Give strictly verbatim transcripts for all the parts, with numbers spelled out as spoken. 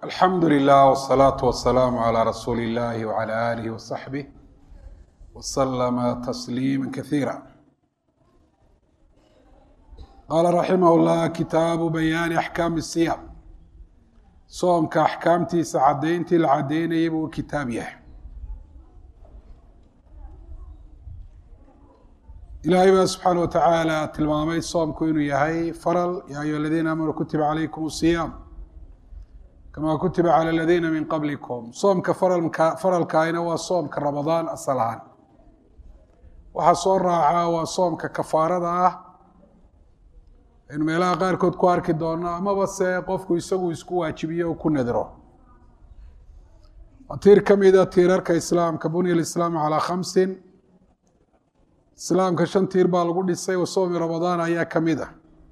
alxamdu lilah wsalaatu wasalaamu calaa rasuuli illahi wcala aalihi wasaxbih wasalama tasliima kasiira qaala raximah llah kitaabu bayaani axkaami siyam soomka axkaamtiisa caddayntii la caddaynayay buu kitaab yahay. ilaahay baa subxaana wa tacaala tilmaamay soomku inuu yahay faral yaa ayuha aladiina aamanuu kutiba calaykum siyaam kamaa kutiba cala aladiina min qablikum. soomka faralka faralkaayna waa soomka ramadaan asal ahaan. waxaa soo raacaa waa soomka kafaarada ah aynu meelaha qaarkood ku arki doono, amaba se qofku isagu isku waajibiyo o ku nadro. waa tiir ka mida tiirarka islaamka. bunya alislaamu calaa khamsin, islaamka shan tiir baa lagu dhisay, wa soomi ramadaan ayaa ka mid ah.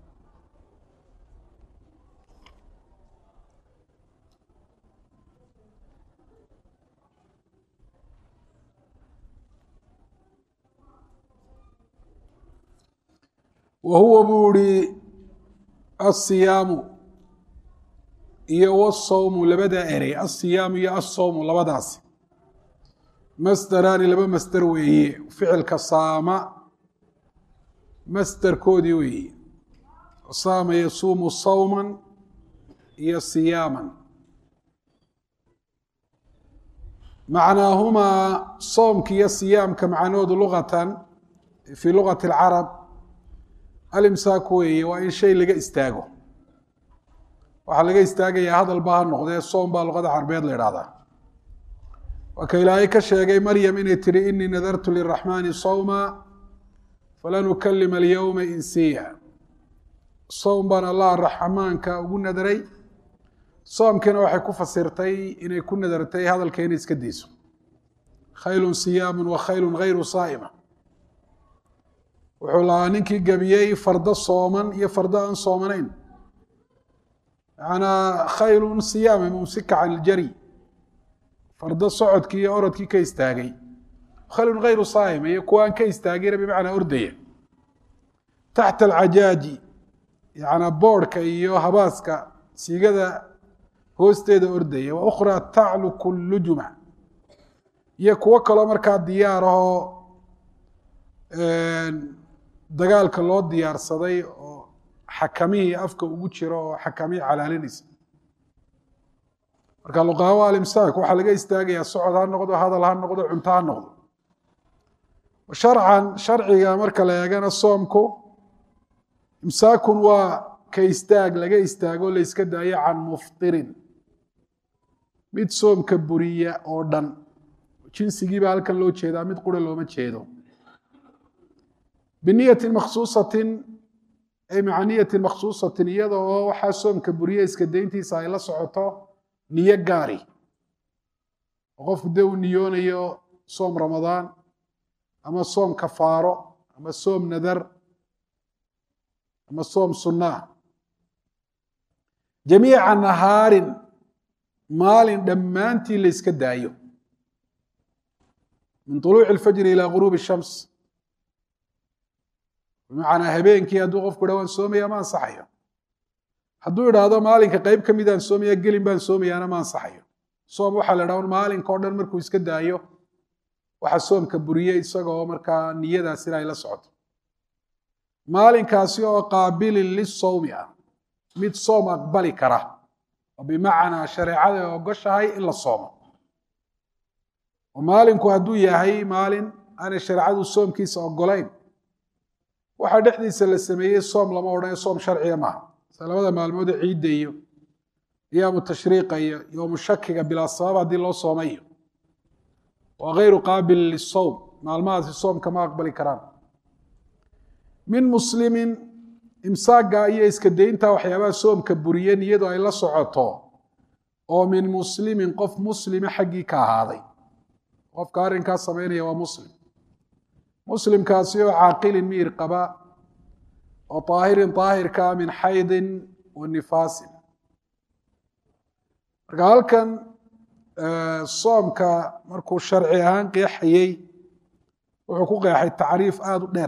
wa huwa buu ihi asiyaamu iyo wasawmu labada erey, asiyaamu iyo asawmu labadaasi masdaraani laba masder weeye. ficilka saama masderkoodii weeye. saama yasuumu sawman iyo siyaaman. macnaahumaa soomka iyo siyaamka macnahoodu luqatan fii luqati alcarab alimsaaku weeye, waa in shay laga istaago. waxaa laga istaagayaa hadal ba ha noqdee, soom baa luqada carbeed la idhahdaa. waa ka ilaahay ka sheegay maryam inay tihi inii nadartu liraxmaani sawma falan ukalima alyowma insiya. soom baan allah raxmaanka ugu nadaray. soomkiina waxay ku fasirtay inay ku nadartay hadalka inay iska dayso. khaylun siyaamun wa khaylun gayru saa'ima. wuxuu lahaa ninkii gebiyey fardo sooman iyo fardo aan soomanayn. macnaa khaylun siyaama mumsika can iljari, fardo socodkii iyo orodkii ka istaagay. khaylun gayru saa'ima iyo kuwa aan ka istaagina bimacnaa ordaya. taxta alcajaaji, yanaa boodhka iyo habaaska siigada hoosteeda ordaya. wa ukhraa tacluku lujuma, iyo kuwo kaloo markaa diyaar ahoo dagaalka loo diyaarsaday oo xakamihii afka ugu jiro oo xakamihii calaalinaysa. marka luqaawo alimsaak waxaa laga istaagayaa socod ha noqdo, hadal ha noqdo, cunto ha noqdo. sharcan sharciga marka la eegana soomku imsaakun waa ka istaag laga istaago la iska daayo can muftirin, mid soomka buriya oo dhan. jinsigiibaa halkan loo jeedaa, mid qura looma jeedo. biniyati makhsuusatin ay maca niyatin makhsuusatin, iyada oo waxaa soomka buriya iska dayntiisa ay la socoto niyo gaari. oo qofku dee uu niyoonayo soom ramadaan ama soom kafaaro ama soom nadar ama soom sunnaa. jamiica nahaarin, maalin dhammaantii la yska daayo. min طuluuci اlfajri ilaa guruubi الshams. bimacnaa habeenkii hadduu qofku dha waan soomaya ma ansaxayo. hadduu idhaahdo maalinka qeyb ka midaan soomaya, gelin baan soomayaana ma ansaxayo. soom waxaa la idhaha maalinka o dhan markuu iska daayo waxaa soomka buriyey isagoo markaa niyadaasina ay la socoto. maalinkaasi oo qaabilin lisawmi ah, mid soom aqbali kara, oo bimacnaa shareecada ay ogoshahay in la soomo. oo maalinku hadduu yahay maalin aanay shareecadu soomkiisa ogolayn, waxaa dhexdiisa la sameeyey soom lama odhanayo, soom sharciga maaha. se labada maalmoode ciidda iyo yaamu tashriiqa iyo yowmu shakiga bilaa sabab haddii loo soomayo, waa gayru qaabil lisawm. maalmahaasi soomka ma aqbali karaan. min muslimin, imsaaga iyo iska daynta waxyaabaha soomka buriye niyadu ay la socoto, oo min muslimin qof muslima xaggii ka ahaaday. qofka arrinkaas samaynaya waa muslim. muslimkaasi oo caaqilin miir qaba, oo طaahirin طaahirka min xaydin wa nifaasin. marka halkan soomka markuu sharci ahaan qeexayey wuxuu ku qeexay tacriif aada u dheer.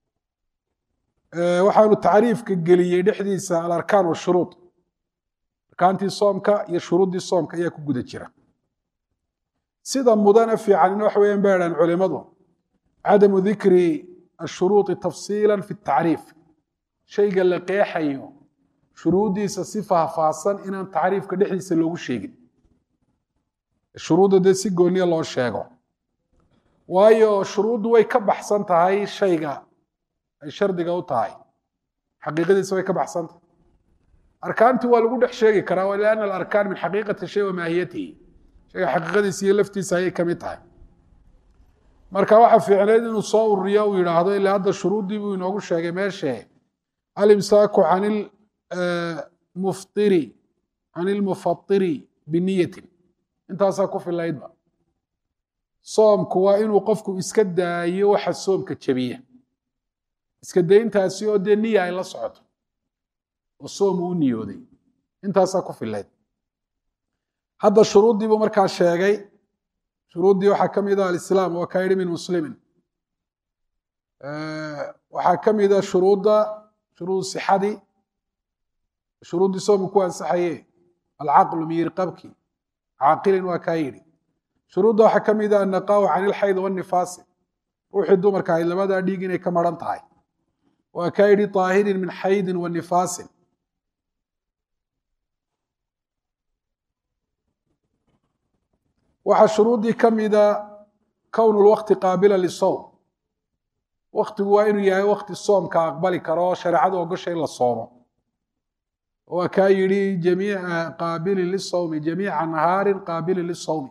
waxaanu tacriifka geliyey dhexdiisa alarkaan washuruud. arkaantii soomka iyo shuruuddii soomka ayaa ku guda jira. sida mudana fiicanina waxa weeyaan bay idhahaan culimadu cadamu dikri ashuruuطi tafsiila fi tacriif, shayga la qeexayo shuruuddiisa si faahfaahsan inaan tacriifka dhexdiisa loogu sheegin, shuruudda dee si gooniya loo sheego, waayo shuruuddu way ka baxsan tahay shayga ay shardiga u tahay, xaqiiqadiisa way ka baxsan tahay. arkaantii waa lagu dhex sheegi karaa lianna alarkaan min xaqiiqati shay wa maahiyatihi, shayga xaqiiqadiisa iyo laftiisa ayay kamid tahay. marka waxaa fiicneyd inuu soo ururiyo uu yidhaahdo ilaa hadda shuruuddii buu inoogu sheegay meeshee alimsaaku can ilmuftiri can ilmufatiri biniyatin, intaasaa ku filaydba. soomku waa inuu qofku iska daayo waxa soomka jebiya, iska dayntaasi oo dee niya ay la socoto oo soom uu niyooday, intaasaa ku filayd. hadda shuruuddii buu markaa sheegay. shuruuddii waxaa ka mid ah alislaam, waa kaa yidhi min muslimin. waxaa ka mid a shuruudda shuruud sixadii, shuruuddii soomku ku ansaxaye alcaqlu miyir qabki caaqilin, waa kaa yidhi. shuruudda waxaa ka mid a annaqaahu can ilxayd wanifaasi, ruuxii dumarka ahayd labadaa dhiig inay ka maran tahay, waa kaa yidhi طaahirin min xaydin wa nifaasin. waxaa shuruuddii ka mida kown lwaqti qaabila lisowm, waktigu waa inuu yahay wakti soomka aqbali karo oo shareecadu ogosha in la soomo. waa kaa yidhi jamiica qaabilin lisowmi jamiica nahaarin qaabilin lisowmi.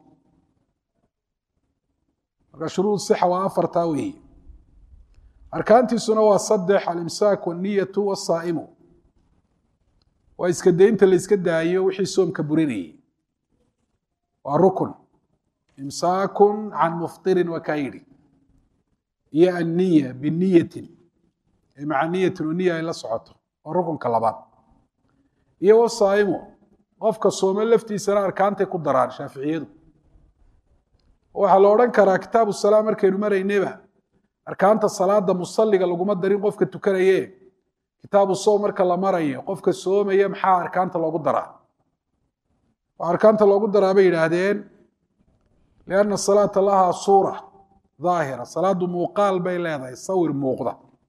marka shuruud sixa waa afartaa weeye. arkaantiisuna waa saddex: alimsaak wanniyatu wasaa'imu, waa iska daynta la iska daayo wixii soomka burinayay, waa rukun. imsaakun can muftirin, waa kaa yidhi. iyo anniya biniyatin, maca niyatin oo niya ay la socoto, waa rukunka labaad. iyo wasaa'imu, qofka soome laftiisana arkaantay ku daraan shaaficiyadu. waxaa la odhan karaa kitaabu salaa markaynu marayneba arkaanta salaada musalliga laguma darin qofka tukanaye, kitaabu soom marka la marayo qofka soomaya maxaa arkaanta loogu daraa? waxaa arkaanta loogu daraa bay yidhaahdeen lianna salaata lahaa suura daahira, salaadu muuqaal bay leedahay, sawir muuqda.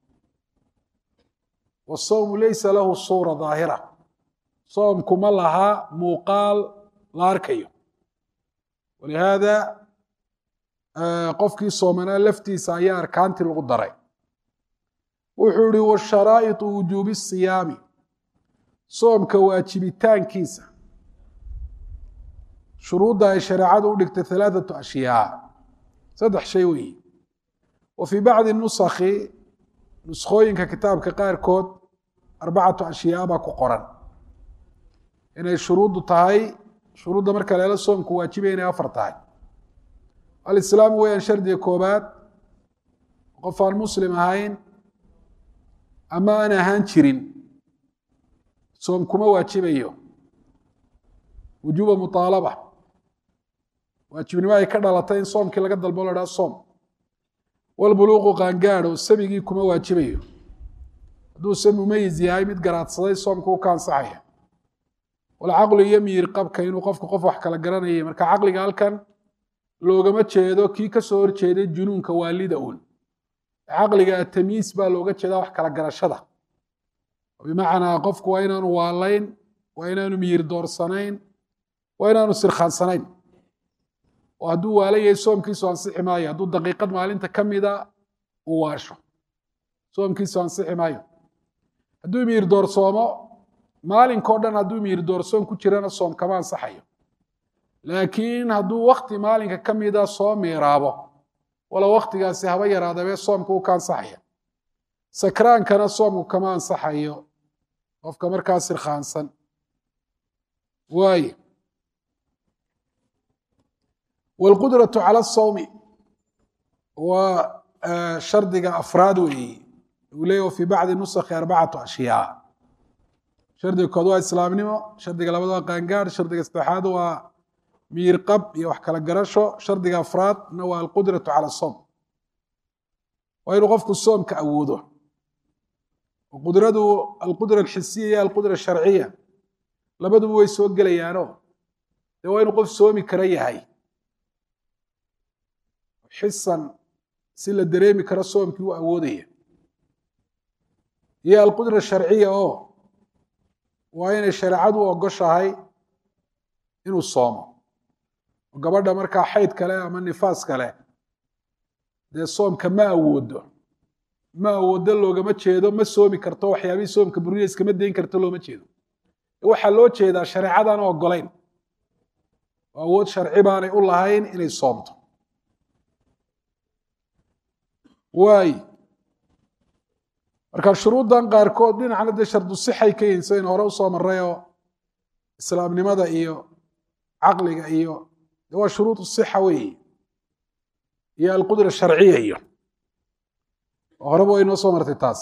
wasawmu laysa lahu suura daahira, soomku ma laha muuqaal la arkayo. walihaada qofkii soomanaa laftiisa ayaa arkaantii lagu daray. wuxuu ihi washaraa'iطu wujuubi siyaami, soomka waajibitaankiisa shuruudda ay shareecadu u dhigtay alaaثatu ashyaa, saddex shay weeye. wa fii bacdi nusakhi, nuskooyinka kitaabka qaarkood arbacatu ashyaa baa ku qoran inay shuruuddu tahay, shuruudda marka leela soomku waajibaya inay afar tahay. alislaamu weyaan shardiga koobaad, qof aan muslim ahayn ama aan ahaan jirin soom kuma waajibayo. wujuuba muطaalaba, waajibnimo ay ka dhalatay in soomkii laga dalbo la dhaha soom. walbuluuqu qaangaadho, sabigii kuma waajibayo. hadduuse mumayiz yahay mid garaadsaday soomku u ka ansaxaya. walcaqlu iyo miyir qabka, inuu qofku qof wax kala garanayay. marka caqliga halkan loogama jeedo kii ka soo horjeeday junuunka waalida un, caqliga atamiis baa looga jeedaa wax kala garashada. bimacnaa qofku waa inaanu waalayn, waa inaanu miyir doorsanayn, waa inaanu sirkhaansanayn. oo hadduu waalan yahay soomkiisu ansixi maayo. hadduu daqiiqad maalinta ka mida uu waasho, soomkiisu ansixi maayo. hadduu miyir doorsoomo maalinkao dhan, hadduu miyir doorsoon ku jirana soom kama ansaxayo. laakiin hadduu wakti maalinka ka mida soo miiraabo, walow waktigaasi haba yaraadabee soomka u ka ansaxaya. sakraankana soomku kama ansaxayo, qofka markaa sirkhaansan. waaye wاlqudraةu calى الsawmi waa shardiga afraad weeye. uu leeya fii bacdi nusakhi arbacatu ashyaa. shardiga kood waa islaamnimo, shardiga labaad waa qaangaar, shardiga saddexaad waa miyir qab iyo wax kala garasho, shardiga afraadna waa alqudraةu calى الsawm. waa inuu qofku soomka awoodo. qudradu alqudra alxisiya iyo alqudra asharciya. labaduba way soo gelayaanoo dee waa inuu qof soomi kara yahay xisan si la dareemi karo soomkii u awoodaya iyo alqudra sharciya oo waa inay shareecadu u ogoshahay inuu soomo oo gabadha markaa xayd kale ama nifaas kale dee soomka ma awoodo ma awoodo loogama jeedo ma soomi karto waxyaabihii soomka buriya iskama dayn karto looma jeedo waxaa loo jeedaa shareecadaan ogolayn oo awood sharci baanay u lahayn inay soomto waay marka shuruuddan qaarkood dhinacna dee shardu sixay ka yihiin sidaynu hore usoo marray oo islaamnimada iyo caqliga iyo de waa shuruud sixa weeye iyo alqudra sharciya iyo oo horeba way noo soo martay taas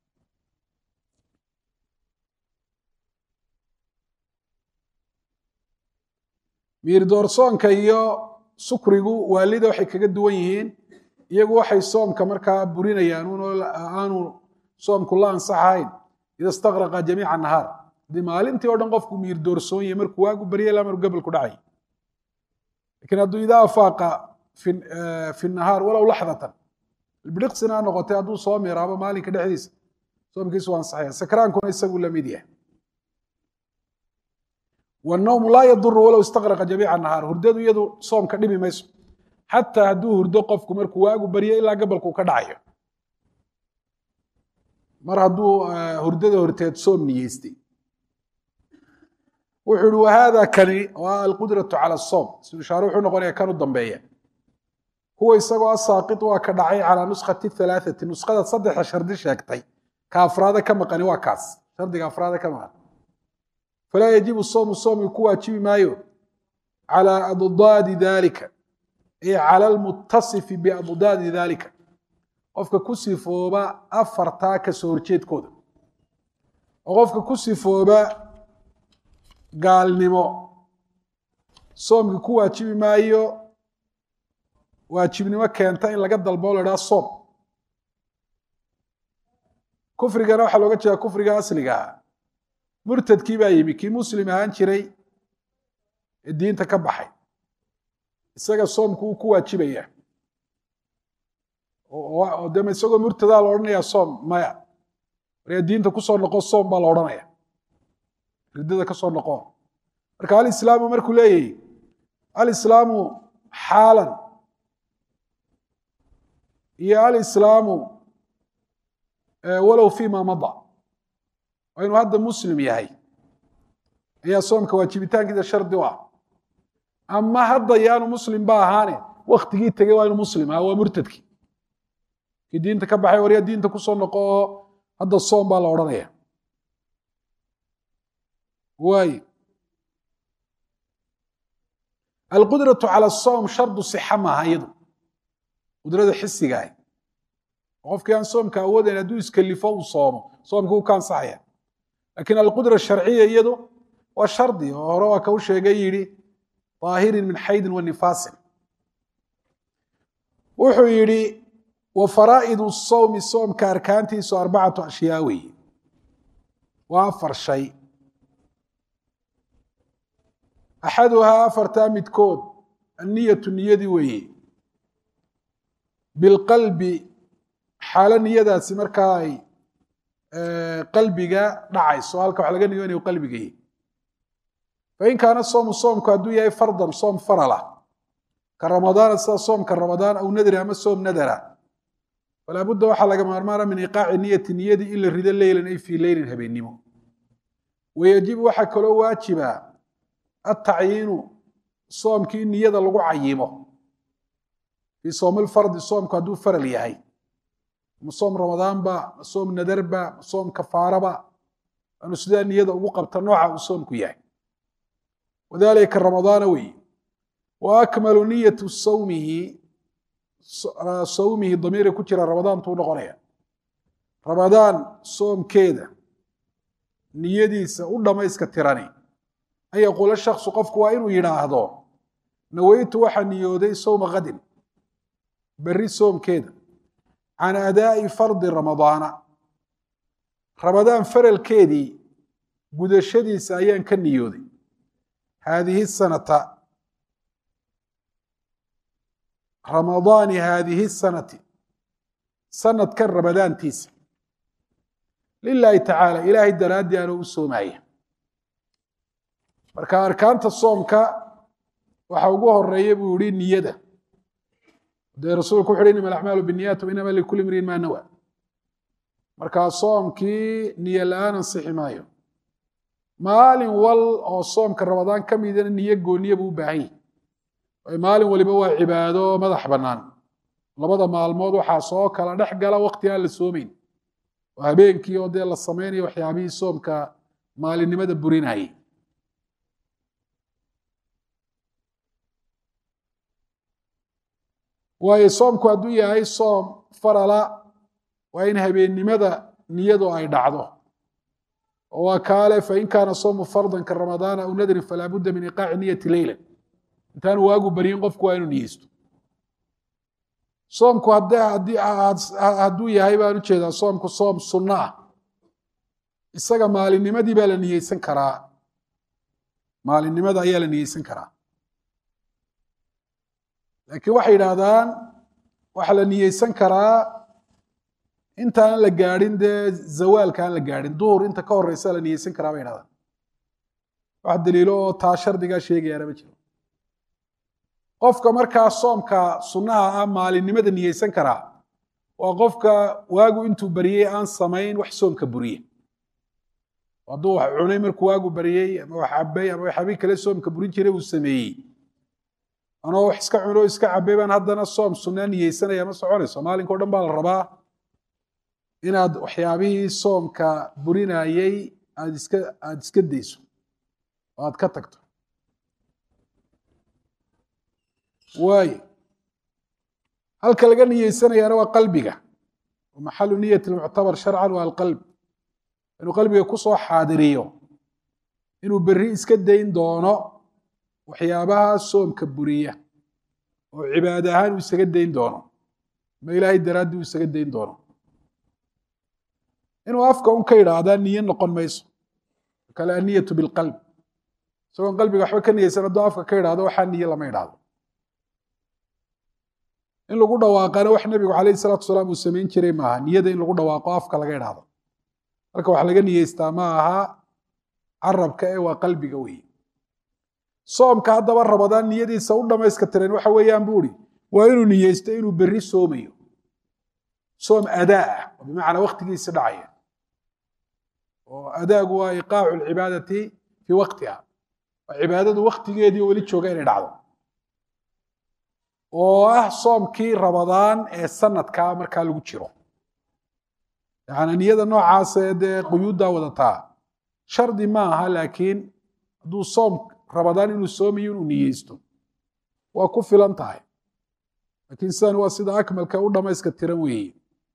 miir doorsoonka iyo sukrigu waalida waxay kaga duwan yihiin iyagu waxay soomka markaa burinayaan un aanu soomku la ansaxayn ida istaqraqa jamiica nahaar haddii maalintii oo dhan qofku miir doorsoon yahay markuu waagu barya ilaa markuu gabalku dhacay lakiin hadduu idaa afaaqa fi nahaar walow laxdatan ilbidhiqsina ha noqotay hadduu soo miiraabo maalinka dhexdiisa soomkiisu waa ansaxaya sakraankuna isagu la mid yahay wannawmu laa yaduru walow istaqraqa jamiica nahaar hurdadu iyadu soomka dhibi mayso xataa hadduu hurdo qofku markuu waagu baryo ilaa gabalku ka dhacayo mar hadduu hurdada horteed soom niyeystay wuxuu ihi wahada kani waa alqudratu cala asoom ishaare wuxuu noqonaya kan u dambeeya huwa isagoo asaaqiط waa ka dhacay calaa nuskati halaaثati nuskhada saddexa shardi sheegtay ka afraada ka maqani waa kaas shardiga afraada ka maqan falaa yajibu soomu soomki ku waajibi maayo calaa addaadi dalika ay cala almutasifi biaddaadi dalika qofka ku sifooba afartaa ka soo horjeedkooda oo qofka ku sifooba gaalnimo soomki ku waajibi maayo waajibnimo keenta in laga dalbo la idhaha soom kufrigana waxaa looga jeeda kufriga asliga ah murtadkii baa yimi kii muslim ahaan jiray ee diinta ka baxay isaga soomku uu ku waajibaya oo dema isagoo murtadaa la odhanayaa soom maya maryaa diinta kusoo noqo soom baa la odhanaya riddada ka soo noqo marka alislaamu markuu leeyahy alislaamu xaalan iyo alislaamu walow fima mada waa inuu hadda muslim yahay ayaa soomka waajibitaankiisa shardi u ah ama hadda yaanu muslim ba ahaane waktigii tegey waa inuu muslim aha waa murtadkii kii diinta ka baxay waryaa diinta kusoo noqo oo hadda soom baa la odhanaya waay alqudratu cala asoom shardu sixa maaha iyadu qudrada xisigaah qofkii aan soomka awoodayn hadduu iskalifo uu soomo soomka uu ka ansaxaya lakiin alqudra sharciya iyadu waa shardi oo hore waa ka u sheegay yidhi طaahirin min xaydin wa nifaasin wuxuu yidhi wa faraa'idu sawmi soomka arkaantiisu arbacatu ashyaa weeye waa afar shay axaduhaa afartaa midkood anniyatu niyadii weeye bilqalbi xaalo niyadaasi markaa ay qalbiga dhacayso halka wax laga niyo inuu qalbiga yahay fain kaana soomu soomku hadduu yahay fardan soom farala ka ramadaana sida soomka ramadaan aw nadri ama soom nadara falaa budda waxaa laga maarmaana min iqaaci niyati niyadii in la rido leylan ay fii leylin habeennimo wayajibu waxaa kaloo waajiba atacyiinu soomkii in niyada lagu cayimo fii soomilfardi soomku hadduu faral yahay ma soom ramadaanba ma soom nadarba ma soom kafaaraba anu sidaa niyada ugu qabta nooca uu soomku yahay wadalika ramadaana weeye wa akmalu niyatu sawmihi sawmihi damiira ku jira ramadaantuu noqonaya ramadaan soomkeeda niyadiisa u dhamayska tirani an yaquula shaksu qofku waa inuu yidhaahdo naweytu waxaa niyooday sowma kadin berri soomkeeda can adaa'i fardi ramadaana ramadaan faralkeedii gudashadiisa ayaan ka niyooday haadihi sanata ramadaani haadihi sanati sanadkan ramadaantiisa lilaahi tacaala ilaahay daraaddii aanu u soomaya marka arkaanta soomka waxa ugu horeeya buu yihi niyada dee rasuulku wuxu uhi inama alacmaalu binniyaat wa inama likulli imriin maa nawa markaa soomkii niyo la-aan ansixi maayo maalin wal oo soomka ramadaan ka midana niyo gooniya buu u baahan yahy waayo maalin waliba waa cibaado madax bannaan labada maalmood waxaa soo kala dhex gala waqti aan la soomeyn oo habeenkii oo dee la samaynayo waxyaabihii soomka maalinimada burinayay waayo soomku hadduu yahay soom farala waa in habeennimada niyadu ay dhacdo oo waa kaale fain kaana soomu fardan ka ramadaana aw nadrin falaa budda min iqaaci niyati leyla intaanu waagu baryin qofku waa inuu niyeysto soomku hadduu yahay baan ujeedaa soomku soom sunno ah isaga maalinnimadii baa la niyeysan karaa maalinimada ayaa la niyeysan karaa laakiin waxay yidhaahdaan waxaa la niyeysan karaa intaan la gaadhin dee zawaalka aan la gaadhin duhur inta ka horeysa la niyeysan karaa bay yidhahdaan wax daliilo oo taa shardigaa sheegayaana ma jiro qofka markaa soomka sunnaha ah maalinimada niyeysan karaa waa qofka waagu intuu bariyey aan samayn wax soomka buriye hadduu wax cunay markuu waagu bariyey ama wax cabay ama waxyaabihii kale soomka burin jiray uu sameeyey anoo wax iska cuno iska cabay baan haddana soom sunnaa niyeysanaya ma soconayso maalinkao dhan baa la rabaa inaad waxyaabihii soomka burinayey aad iska aada iska dayso oo aad ka tagto waayo halka laga niyeysanayaana waa qalbiga maxalu niyati lmuctabar sharcan waa alqalb inuu qalbiga kusoo xaadiriyo inuu berri iska dayn doono waxyaabaha soomka buriya oo cibaad ahaan uu isaga dayn doono ma ilaahay daraaddii uu isaga dayn doono inuu afka un ka yidhaahdaa niyo noqon mayso kale anniyatu bilqalb isagoon qalbiga waxba ka niyeysan hadduu afka ka yidhahdo waxaa niyo lama yidhaahdo in lagu dhawaaqana wax nebigu calayhi salaatu wasalaam uu samayn jiray maaha niyada in lagu dhawaaqo afka laga idhaahdo marka wax laga niyeystaa ma aha carabka ee waa qalbiga weeye soomka haddaba ramadaan niyadiisa u dhamayska tireen waxa weeyaan buu ihi waa inuu niyeysto inuu berri soomayo soom adaa ah oo bimacnaa waqtigiisi dhacaya oo adaagu waa iqaacu alcibaadati fii waqtiha waa cibaadadu waqtigeedii weli jooga inay dhacdo oo ah soomkii ramadaan ee sanadkaa markaa lagu jiro yani niyada noocaasee dee quyuuddaa wadataa shardi ma aha laakiin hadduu soom ramadaan inuu soomayo inuu niyeysto waa ku filan tahay laakiin sidan waa sida akmalka u dhamayska tiran weeye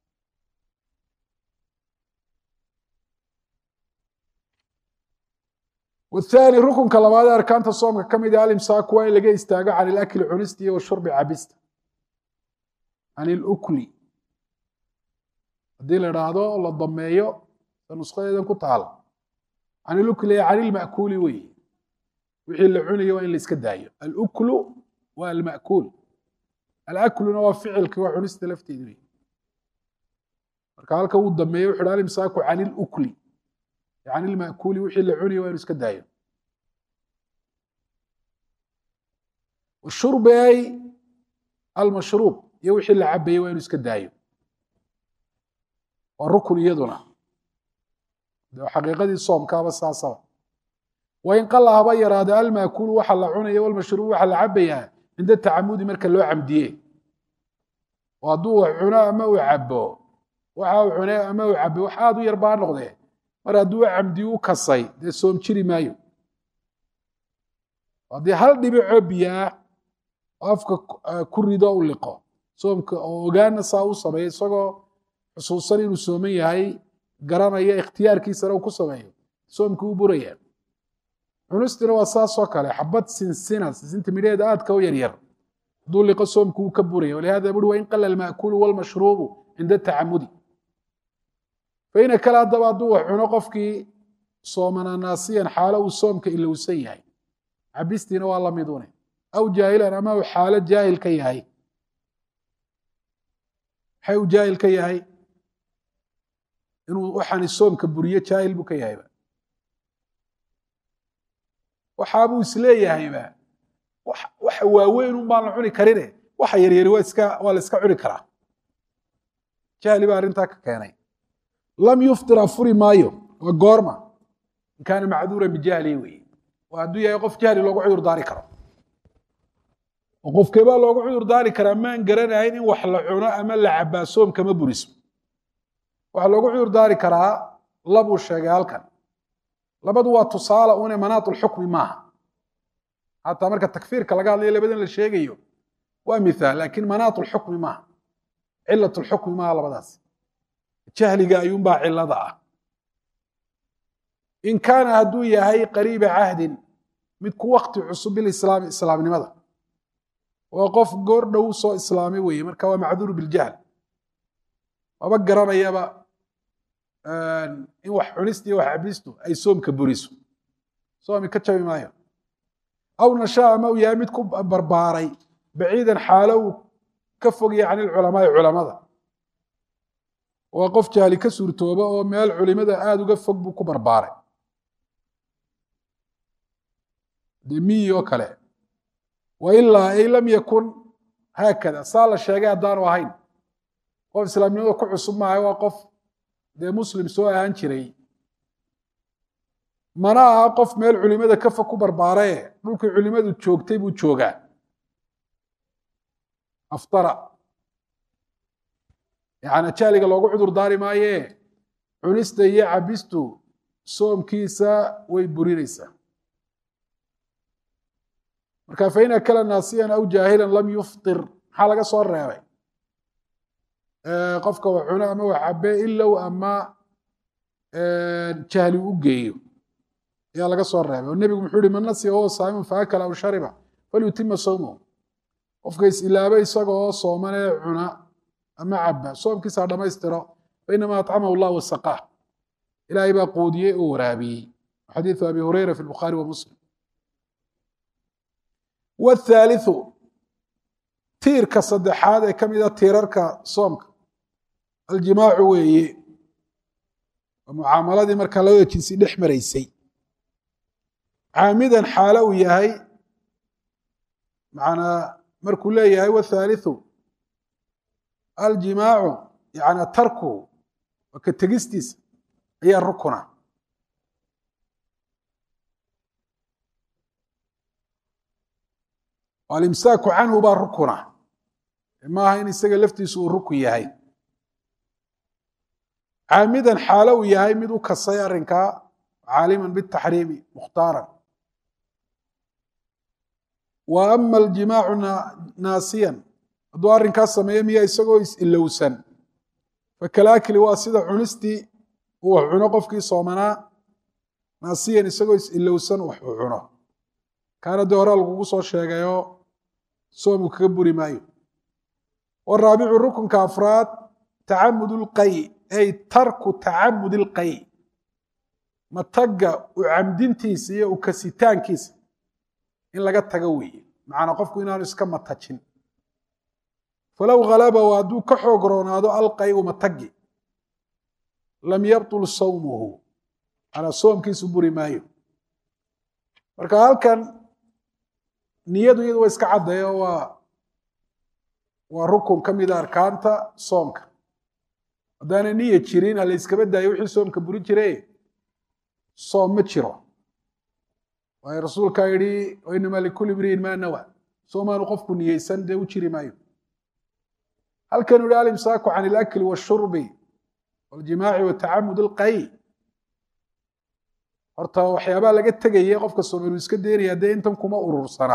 والثاني ركنka labaad ee arkaanta soomka ka mid ah alimsaaku waa in laga istaago can ilakli cunista iyo washurbi cabista can ilukli haddii la idhaahdo la dameeyo sa nusqadeedan ku taal can ilukli can ilma'kuuli weeye wixii la cunayo waa in la iska daayo aluklu waa alma'kuul alakluna waa ficilki waa cunista lafteedi wey marka halka uu dameeyo wuxu uhi alimsaaku can ilukli can ilma'kuuli wixii la cunayo waa inu iska daayo washurbi ay almashruub iyo wixii la cabayey waa inu iska daayo waa rukun iyaduna de xaqiiqadii soomkaaba saasaba wain qala haba yaraado alma'kuulu waxa la cunayo walmashruub waxa la cabayaa cinda tacamudi marka loo camdiye oo hadduu wax cuno ama uu cabo waxa uu cune ama uu cabo wax aad u yar baa noqdee mar hadduu camdi u kasay dee soom jiri maayo haddii hal dhibicoo biyaa afka ku rido u liqo soomka oo ogaana saa u sameeyo isagoo xusuusan inuu sooman yahay garanaya ikhtiyaarkiisana uu ku sameeyo soomkii u buraya cunustina waa saasoo kale xabad sinsina sinsinta midheeda aadka u yaryar hadduu liqo soomkii uu ka buraya walihada buri waa in qala alma'kuulu walmashruubu cinda tacamudi faina kale haddaba hadduu wax cuno qofkii soomana naasiyan xaalo uu soomka ilowsan yahay cabistiina waa la midune aw jaahilan ama uu xaalo jaahil ka yahay maxay uu jaahil ka yahay inuu waxaan soomka buriyo jaahil buu ka yahayba waxaabuu isleeyahayba waxa waaweyn un baan la cuni karine waxa yaryari waa iska waa la iska cuni karaa jahli baa arrintaa ka keenay lam yuftir afuri maayo waa goorma in kaana macduuran bijahlihi weeye waa hadduu yahay qof jahli loogu cudur daari karo oo qofkeebaa loogu cudur daari karaa maan garanayn in wax la cuno ama la cabaa soomkama buriso waxaa loogu cudur daari karaa labuu sheegay halkan labadu waa tusaale une manaatu lxukmi maaha hataa marka takfiirka laga hadlayo labadan la sheegayo waa mithaal laakiin manaatu lxukmi maaha cilat lxukmi maaha labadaas jahliga ayuunbaa cilada ah in kaana hadduu yahay qariiba cahdin mid ku wakti cusub bilislaami islaamnimada waa qof goor dhow soo islaamay weeye marka waa macduur biljahl maba garanayaba in wax cunistu iyo wax cabistu ay soomka buriso soomi ka jabi maayo aw nashaa ama uu yahay mid ku barbaaray baciidan xaalo uu ka fogaya can ilculamaai culamada waa qof jahli ka suurtooba oo meel culimada aada uga fog buu ku barbaaray dee miyi oo kale wa ilaa ay lam yakun haakada saa la sheegay haddaanu ahayn qof islaamnimada ku cusub maahay waa qof dee muslim soo ahaan jiray mana aha qof meel culimada ka fog ku barbaaraye dhulkii culimadu joogtay buu joogaa aftara yacni jahliga loogu cudur daari maaye cunista iyo cabistu soomkiisa way burinaysaa marka fain akala naasiyan aw jaahilan lam yuftir maxaa laga soo reebay qofka wax cuno ama wax cabe ilow ama jahli u geeyo ayaa laga soo reebay oo nebigu muxuu yihi man nasiya wahuwa saa'imun faakala aw shariba falyutima sawmahu qofka is ilaabay isaga oo soomanee cuna ama caba soomkiisa dhammaystiro fainama atcamahu allah wasaqaah ilaahay baa quudiyey oo waraabiyey xadiiثu abi hurayra fi lbukhaari wa muslim wاthaalitثu tiirka saddexaad ee ka mida tiirarka soomka aljimaacu weeye waa mucaamaladii markaa labada jinsi dhex maraysay caamidan xaalo uu yahay manaa markuu leeyahay wthaalitثu aljimaacu yani tarku waa ka tegistiisa ayaa rukuna alimsaaku canhu baa rukuna maaha in isaga laftiisu uu rukun yahay caamidan xaalo uu yahay mid u kasay arrinkaa caaliman bitaxriimi mukhtaaran wa ama aljimaacu naasiyan hadduu arrinkaas sameeyo miya isagoo is-ilowsan fakalaakili waa sida cunistii uu wax cuno qofkii soomanaa naasiyan isagoo is-ilowsan wax uu cuno kaana dee hore lagugu soo sheegayoo soomku kaga buri maayo waraabicu rukunka afraad tacamud lqay ay tarku tacamud ilqay matagga u camdintiisa iyo u kasitaankiisa in laga tago weeye macnaa qofku inaanu iska matajin falow halabahu hadduu ka xoog roonaado alqayu matagi lam yabtul sawmuhu anaa soomkiisu buri maayo marka halkan niyadu iyadu waa iska caddayo waa waa rukun ka mida arkaanta soomka haddaana niya jirin ha la yskaba daayo wixii soomka buri jire soom ma jiro waayo rasuulkaa yidhi wainamaa likulli imri'in maa nawa soomaanu qofku niyeysan dee u jiri maayo halkan u yihi alimsaaku can ilakli washurbi waljimaaci watacamud alqay horta waxyaabaa laga tegaya qofka soomanu iska daynaya dee intan kuma urursana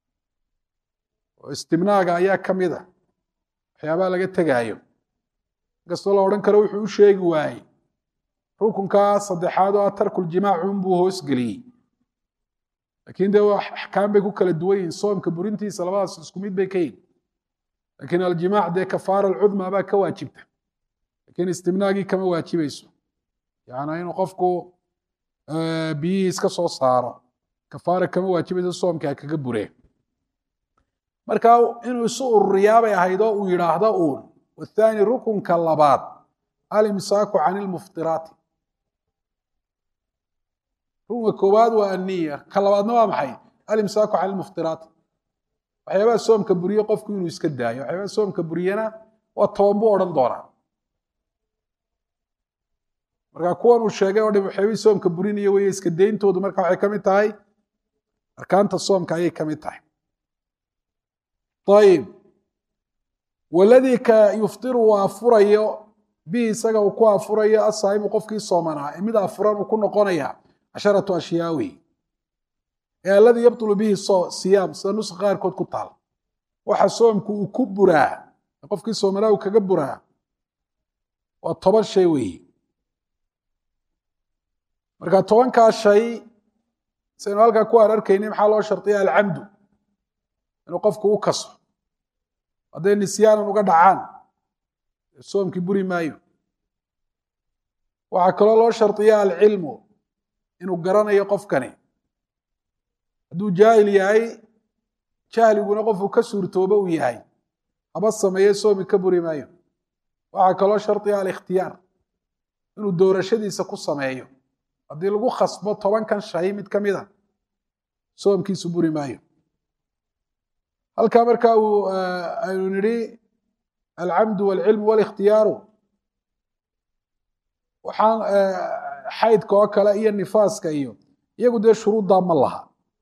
oo istimnaaga ayaa ka mid a waxyaabaa laga tegaayo inkastoo la odhan karo wuxuu u sheegi waayey rukunkaa saddexaad oo ah tarkuljimaac unbuu hoosgeliyey laakiin dee axkaam bay ku kala duwan yihin soomka burintiisa labadaas isku mid bay ka yihin laakiin aljimaac dee kafaara alcudmaa baa ka waajibta lakiin istimnaagii kama waajibayso yani inuu qofku biyihii iska soo saaro kafaara kama waajibayso soomka kaga buree marka inuu isu ururiyaa bay ahayd oo uu yidhaahdo uun wathani rukunka labaad alimsaaku can ilmuftiraati rukunka koowaad waa anniya ka labaadna waa maxay alimsaaku can ilmuftiraati waxyaabaha soomka buriye qofku inuu iska daayo waxyaabaha soomka buriyana waa toban buu odhan doonaa marka kuwan uu sheegay oo dhan waxyaabihii soomka burinaya weeye iska dayntoodu marka waxay ka mid tahay arkaanta soomka ayay ka mid tahay ayib waladii ka yuftiru uu afurayo bihi isaga uu ku afurayo asaa'imu qofkii soomanaa ee mid afuran uu ku noqonaya casharatu ashyaawi ee alladii yabtulu bihi siyaam sida nuska qaarkood ku taal waxa soomku uu ku buraa qofkii soomanaa uu kaga buraa waa toban shay weeye marka tobankaa shay saynu halkaa ku aan arkayni maxaa loo shardiya alcamdu inuu qofku u kaso hadday nisyaanan uga dhacaan soomkii buri maayo waxaa kaloo loo shardiya alcilmu inuu garanayo qofkani hadduu jaahil yahay jahliguna qofuu ka suurtooba uu yahay haba sameeye soomi ka buri maayo waxaa kaloo shardiya alikhtiyaar inuu doorashadiisa ku sameeyo haddii lagu khasbo tobankan shay mid ka mida soomkiisu buri maayo halkaa markaa uu aynu nidhi alcamdu walcilmu walikhtiyaaru waxaan xaydka oo kale iyo nifaaska iyo iyagu dee shuruuddaa ma laha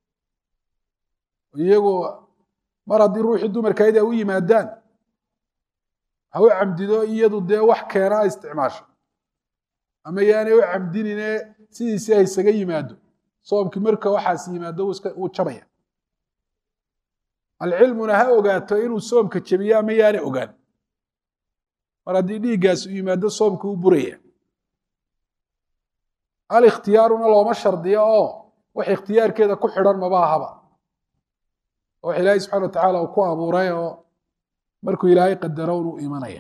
iyagu mar haddii ruuxii dumarkaydii ay u yimaadaan ha u camdido iyadu dee wax keena ay isticmaasho ama yaanay u camdinine sidiisii ha isaga yimaado soomkii marka waxaas yimaado wuu jabaya alcilmuna ha ogaato inuu soomka jabiyo ama yaana ogaan mar haddii dhiiggaas u yimaado soomka u buraya alikhtiyaaruna looma shardiyo oo wax ikhtiyaarkeeda ku xidhan maba ahaba oo wax ilaahay subxana wa tacaala uu ku abuuray oo markuu ilaahay qadaro unuu imanaya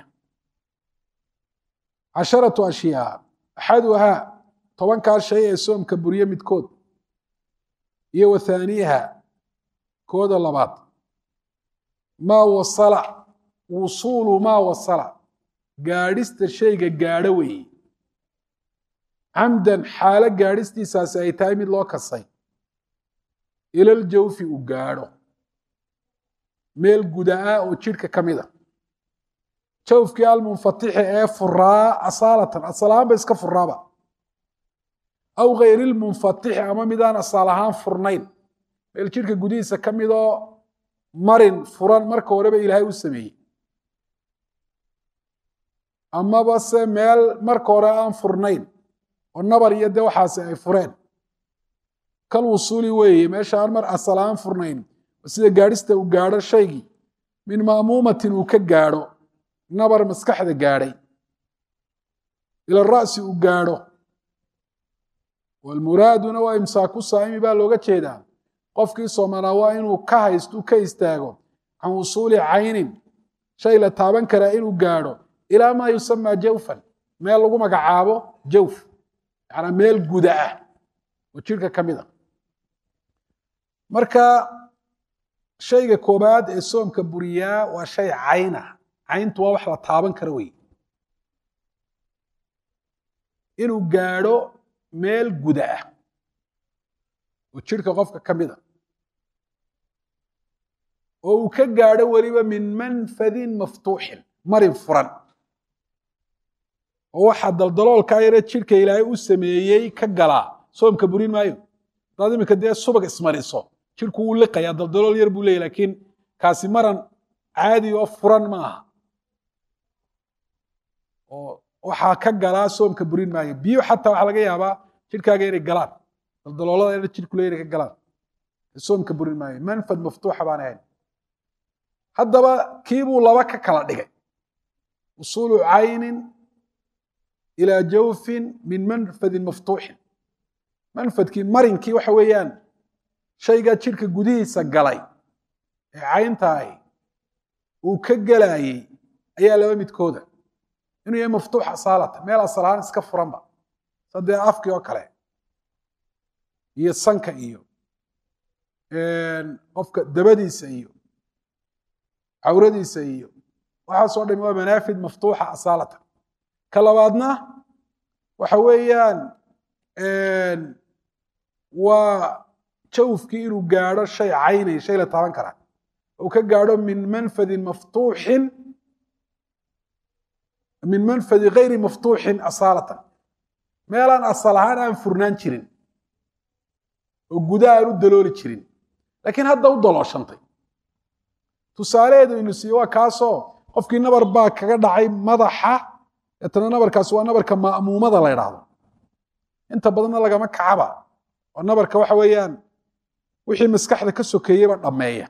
casharatu ashyaa axaduhaa tobankaa shay ee soomka buriye midkood iyo wa thaaniiha kooda labaad maa wasala wusuulu maa wasala gaadhista shayga gaadho weeye camdan xaalo gaadhistiisaasi ay tahay mid loo kasay ilaljawfi uu gaadho meel guda-a oo jidhka ka mid a jawfkii almunfatixi ee furaa asaalatan asal ahaan ba iska furaaba aw hayrilmunfatixi ama midaan asaal ahaan furnayn meel jidhka gudihiisa ka midoo marin furan marka horeba ilaahay u sameeyey amaba se meel marka hore aan furnayn oo nabar iyo dee waxaasi ay fureen kal wusuuli weeye meesha aan mar asal ahaan furnayn sida gaadhista uu gaadho shaygii min ma'muumatin uu ka gaadho nabar maskaxda gaadhay ila ra'si uu gaadho walmuraaduna waa imsaaku saa'imi baa looga jeedaa qofkii soomanaa waa inuu ka haysto ka istaago can wusuuli caynin shay la taaban karaa inuu gaadho ilaa maa yusamaa jawfan meel lagu magacaabo jawf macnaa meel guda ah oo jidhka ka mid a marka shayga koobaad ee soomka buriyaa waa shay cayn ah cayntu waa wax la taaban kara wey inuu gaadho meel guda ah oo jidhka qofka ka mid a oo uu ka gaadho weliba min manfadin maftuuxin marin furan oo waxaa daldaloolkaa yare jidhka ilaahay u sameeyey ka galaa soomka burin maayo hadaad iminka dee subag ismariso jidhku wuu liqayaa daldalool yar buu leeyahy laakiin kaasi maran caadi oo furan ma aha oo waxaa ka galaa soomka burin maayo biyo xataa waxaa laga yaabaa jidhkaaga inay galaan daldaloolada ina jidhku le inay ka galaan soomka burin maayo manfad maftuuxa baan ahayn haddaba kiibuu laba ka kala dhigay usuulu caynin ilaa jawfin min manfadin maftuuxin manfadkii marinkii waxa weeyaan shaygaa jidhka gudihiisa galay ee cayntahay uu ka gelaayey ayaa laba midkooda inuu yahay maftuux asaalata meel asal ahaan iska furanba sadee afkii oo kale iyo sanka iyo qofka dabadiisa iyo cawradiisa iyo waxaasoo dhami waa manaafid maftuuxa asaalatan ka labaadna waxa weeyaan waa jawfkii inuu gaadho shay caynay shay la taaban karaa uu ka gaadho min manfadin maftuuxin min manfadi gayri maftuuxin asaalatan meelaan asal ahaan aan furnaan jirin oo gudaha aan u dalooli jirin laakiin hadda u dalooshantay tusaaleedu inu siiyo waa kaasoo qofkii nabar baa kaga dhacay madaxa etana nabarkaasi waa nabarka ma'muumada la yidhaahdo inta badanna lagama kacaba oo nabarka waxa weeyaan wixii maskaxda ka sokeeyeyba dhammeeya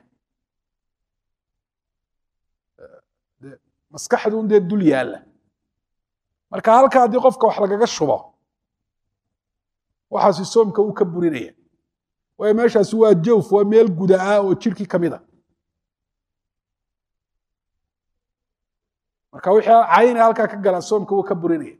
maskaxdu un dee dul yaalla marka halka haddii qofka wax lagaga shubo waxaasi soomka uu ka burinaya waayo meeshaasi waa jawf waa meel guda ah oo jirkii ka mid a marka wixii cayna halkaa ka galaa soomka wuu ka burinaya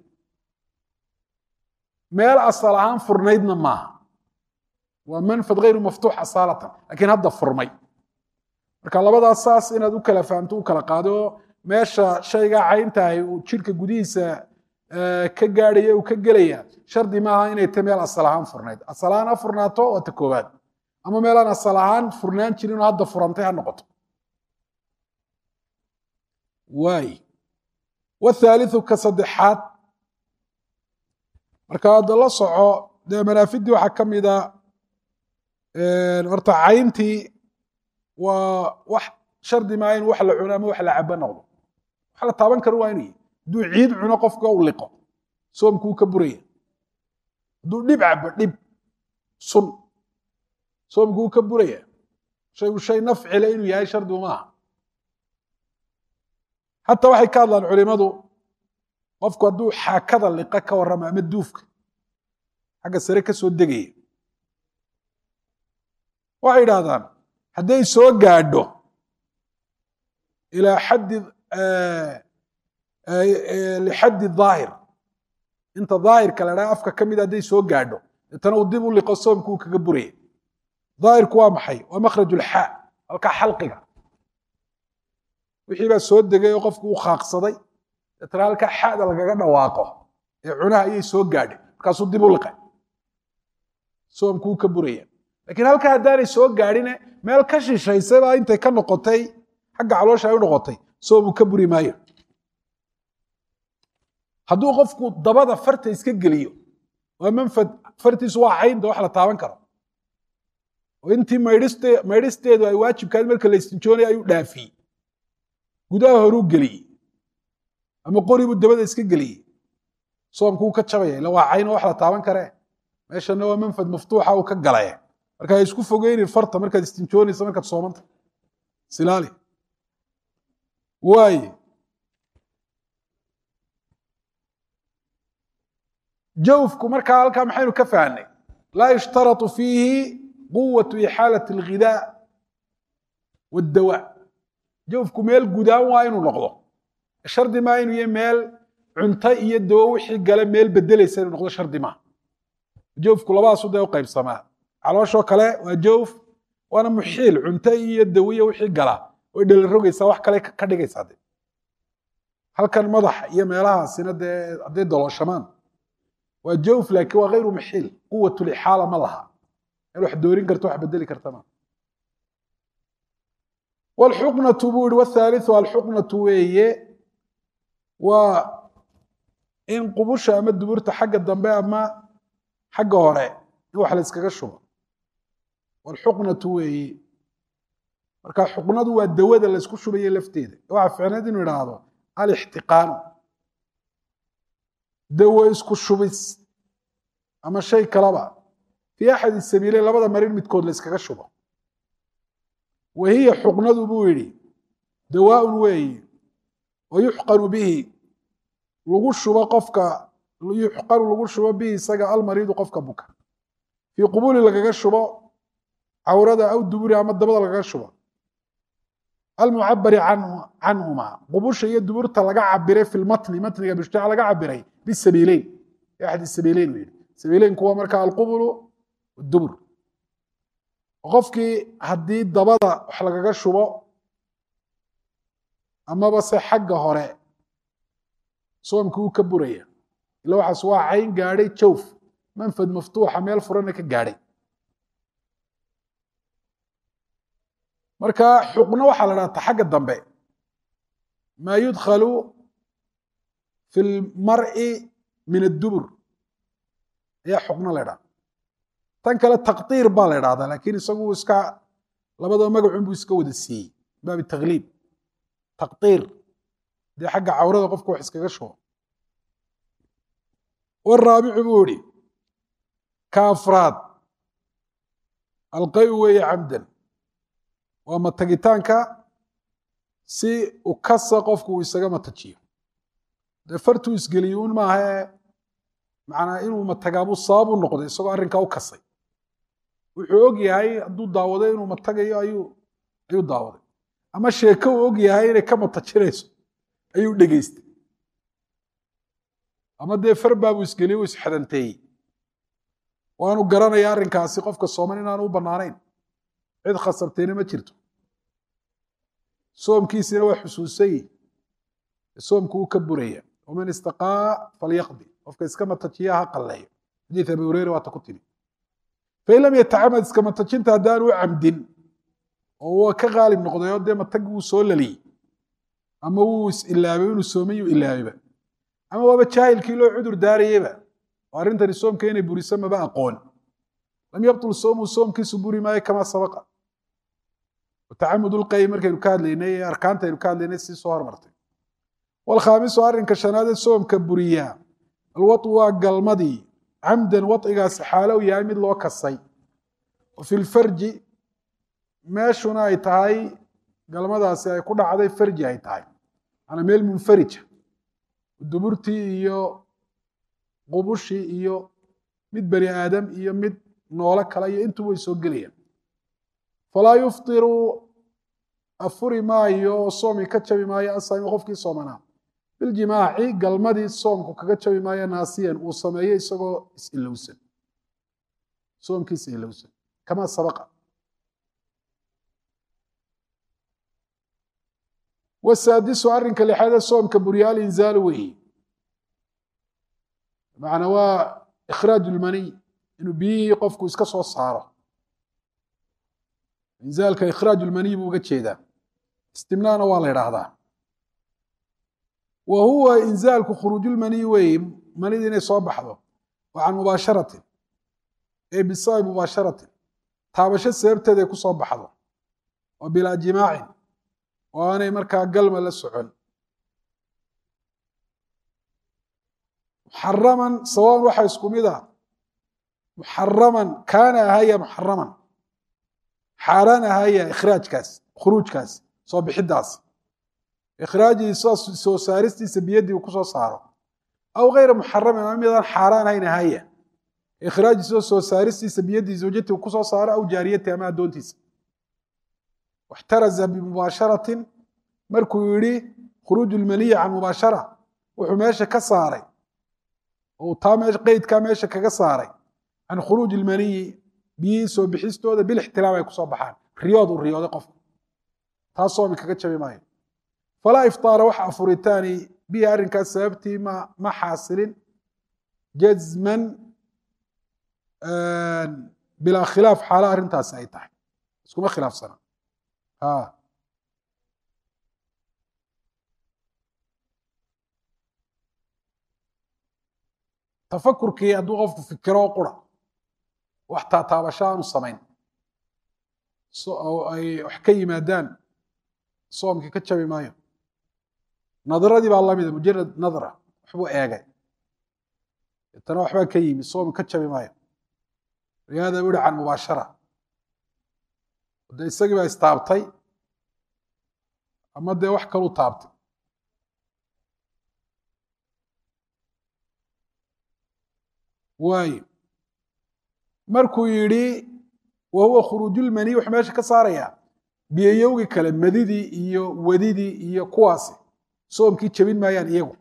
meel asal ahaan furnaydna maaha waa manfad gayru maftuux asaalatan laakiin hadda furmay marka labadaas saas inaad u kala fahamto u kala qaado meesha shaygaa cayntahay uu jirka gudihiisa ka gaadhaya uu ka gelaya shardi maaha inay ta meel asal ahaan furnayd asal ahaan ha furnaato waa ta koobaad ama meelaan asal ahaan furnaan jirin oo hadda furantay ha noqoto waay wathaalithu ka saddexaad marka hadda la soco dee manaafidii waxaa ka mida horta cayntii waa wax shardi maaha in wax la cuno ama wax la cabo noqdo wax la taaban karo waa inuu hadduu ciid cuno qofka u liqo soomkuu ka buraya hadduu dhib cabo dhib sun soomkuu ka buraya shaygu shay nafcile inuu yahay shardigu maaha xataa waxay ka hadlaan culimadu qofku hadduu xaakada liqa ka warramo ama duufka xagga sare ka soo degaya waxay idhaahdaan hadday soo gaadho ilaa xaddi lixaddi daahir inta daahirka la dhaha afka ka mida hadday soo gaadho deetana uu dib u liqo soomku uu kaga buraya daahirku waa maxay waa makhraj ulxaa halkaa xalqiga wixii baa soo degay oo qofku u khaaqsaday deetana halkaa xaada lagaga dhawaaqo ee cunaha ayay soo gaadhay markaasuu dib u liqay soomku uu ka buraya laakiin halkaa haddaanay soo gaadhine meel ka shishaysabaa intay ka noqotay xagga caloosha ay u noqotay soomuu ka buri maayo hadduu qofku dabada farta iska geliyo waa manfad fartiisu waa caynta wax la taaban karo oo intii maydhisteedu ay waajibkaad marka la istinjoonaya ayuu dhaafiyey gudaha horuu geliyey ama qoribuu dabada iska geliyey soomkuu ka jabaya ila waa cayn oo wax la taaban karee meeshana waa manfad maftuuxa uu ka galaya marka ay isku fogeynin farta markaad istinjoonaysa markaad soomanta silaali waaye jawfku markaa halkaa maxaynu ka fahnay laa yushtaratu fiihi quwatu ixaalati alghidaa waddawaa jawfku meel gudaan waa inuu noqdo shardi maa inuu yahay meel cunto iyo dawo wixii gale meel bedelaysa inuu noqdo shardi maa jawfku labadaasu dee u qaybsamaa calooshoo kale waa jawf waana muxiil cunto iyo dawiya wixii gala way dhali rogaysaa wax kale ka dhigaysaa de halkan madaxa iyo meelahaasina dee hadday dalooshamaan waa jawf laakiin waa hayru muxiil quwat lixaala ma laha in wax doorin karto wax bedeli karta ma walxuqnatu buu yihi wathaalithu alxuqnatu weeye waa in qubusha ama duburta xagga dambe ama xagga hore in wax la iskaga shubo walxuqnatu weeye marka xuqnadu waa dawada la isku shubaye lafteeda waxaa ficneed inuu idhaahdo alixtiqaanu dawo isku shubis ama shay kalaba fii axadi sabiileyn labada marin midkood la iskaga shubo wahiya xuqnadu buu yidhi dawaaun weeye wa yuxqanu bihi lagu shubo qofka yuxqanu lagu shubo bihi isaga almariidu qofka buka fii qubuli lagaga shubo cawrada aw duburi ama dabada lagaga shubo almucabari canhuma qubusha iyo duburta laga cabiray fi lmatni matniga bishtaca laga cabiray bisabiileyn axad sabiileyn uu yidhi sabiileyn kuwa marka alqubulu dubur qofkii haddii dabada wax lagaga shubo amaba se xagga hore soomkii uu ka buraya ila waxaas waa cayn gaadhay jawf manfad maftuuxa meel furana ka gaadhay marka xuqna waxaa la dhahata xagga dambe maa yudkhalu fi lmar'i min addubur ayaa xuqna la ydhaha tan kale taqdiir baa la ydhahdaa lakiin isagu iska labadaba magacun buu iska wada siiyey baabi takhliib taqdiir dee xagga cawrada qofku wax iskaga shubo waraabicu buu ihi ka afraad alqay weeye camdan waa matagitaanka si u kasa qofku uu isaga matajiyo dee fartuu isgeliyo un maahae macnaa inuu matagaabuu sabab u noqday isagoo arrinkaa u kasay wuxuu og yahay hadduu daawaday inuu matagayo ayuu ayuu daawaday ama sheeko uu og yahay inay ka matajinayso ayuu dhegaystay ama dee farbaabuu isgeliyo uu isxadanteeyey waanu garanaya arrinkaasi qofka sooman inaanu u bannaanayn cid khasabtayna ma jirto soomkiisina waa xusuusayi soomku uu ka buraya waman istaqaa falyaqdi qofka iska matajiya ha qalleeyo xadiid abi hureyra waata ku timi fain lam yatacamad iska matajinta haddaan u camdin oo waa ka qaalib noqday oo dee matagi wuu soo laliyey ama wuu is ilaabay inuu soomay uu ilaabayba ama waaba jaahilkii loo cudur daarayeba oo arrintani soomka inay buriso maba aqoon lam yabtul soomu soomkiisu buri maayo kamaa sabaqa watacamud ulqay markaynu ka hadlaynay ee arkaantaynu ka hadlaynay sii soo hormartay walkhaamisu arrinka shanaad ee soomka buriyaa alwatu waa galmadii camdan wacigaasi xaalo u yahay mid loo kasay wa fi lfarji meeshuna ay tahay galmadaasi ay ku dhacday farji ay tahay manaa meel munfarija duburtii iyo qubushii iyo mid bani aadam iyo mid noolo kale iyo intuba way soo gelayaan falaa yuftiru afuri maayo oo soomi ka jabi maayo asaami qofkii soomanaa biljimaaci galmadii soomku kaga jabi maayo naasiyan uu sameeyo isagoo is-ilowsan soomkiisa ilowsan kamaa sabaqa wasaadisu arrinka lixaadee soomka buriya alinzaalu weeye macnaa waa ikhraaju lmaniy inuu biyihii qofku iska soo saaro inzaalka ikhraaju lmaniy buu uga jeedaa istimnaana waa la idhaahdaa wa huwa inzaalku khuruujulmaniy weeye manida inay soo baxdo wa can mubaasharatin ee bisababi mubaasharatin taabasho sababteed ay ku soo baxdo oo bilaa jimaacin oo aanay markaa galma la socon muxaraman sawaan waxa isku mid ah muxaraman kaana ahaya muxaraman xaaraan ahaya ikhraajkaas khuruujkaas soo bixidaas ikhraajdiisa soo saaristiisa biyadii uu ku soo saaro aw gayra muxaramin ama midaan xaaraan ahayn ahaya ikhraajdiisa soo saaristiisa biyadii zawjati uu ku soo saaro aw jaariyati ama addoontiisa waxtaraza bimubaasharatin markuu yidhi khuruuju lmaniyi can mubaashara wuxuu meesha ka saaray oo taa meesha qeydkaa meesha kaga saaray can khuruuji lmaniyi biyihii soo bixistooda bilixtilaam ay ku soo baxaan riyood uu riyooday qofku taa soomi kaga jabi maayo falaa iftaara wax afuritaani bihi arrinkaas sababtii ma ma xaasilin jazman bilaa khilaaf xaala arrintaasi ay tahay iskuma khilaafsana tafakurkii hadduu qofku fikiro qura wax taataabasho aanu samayn ay wax ka yimaadaan soomkii ka jabi maayo nadradii baa lamida mujarad nadra waxbuu eegay tana waxbaa ka yimi soomi ka jabi maayo riyaada uri can mubaashara de isagii baa istaabtay ama dee wax kalu taabtay waayo markuu yidhi wa huwa khuruujulmaniy wuxuu meesha ka saarayaa biyayowgii kale madidii iyo wadidii iyo kuwaasi soomkii jebin maayaan iyagu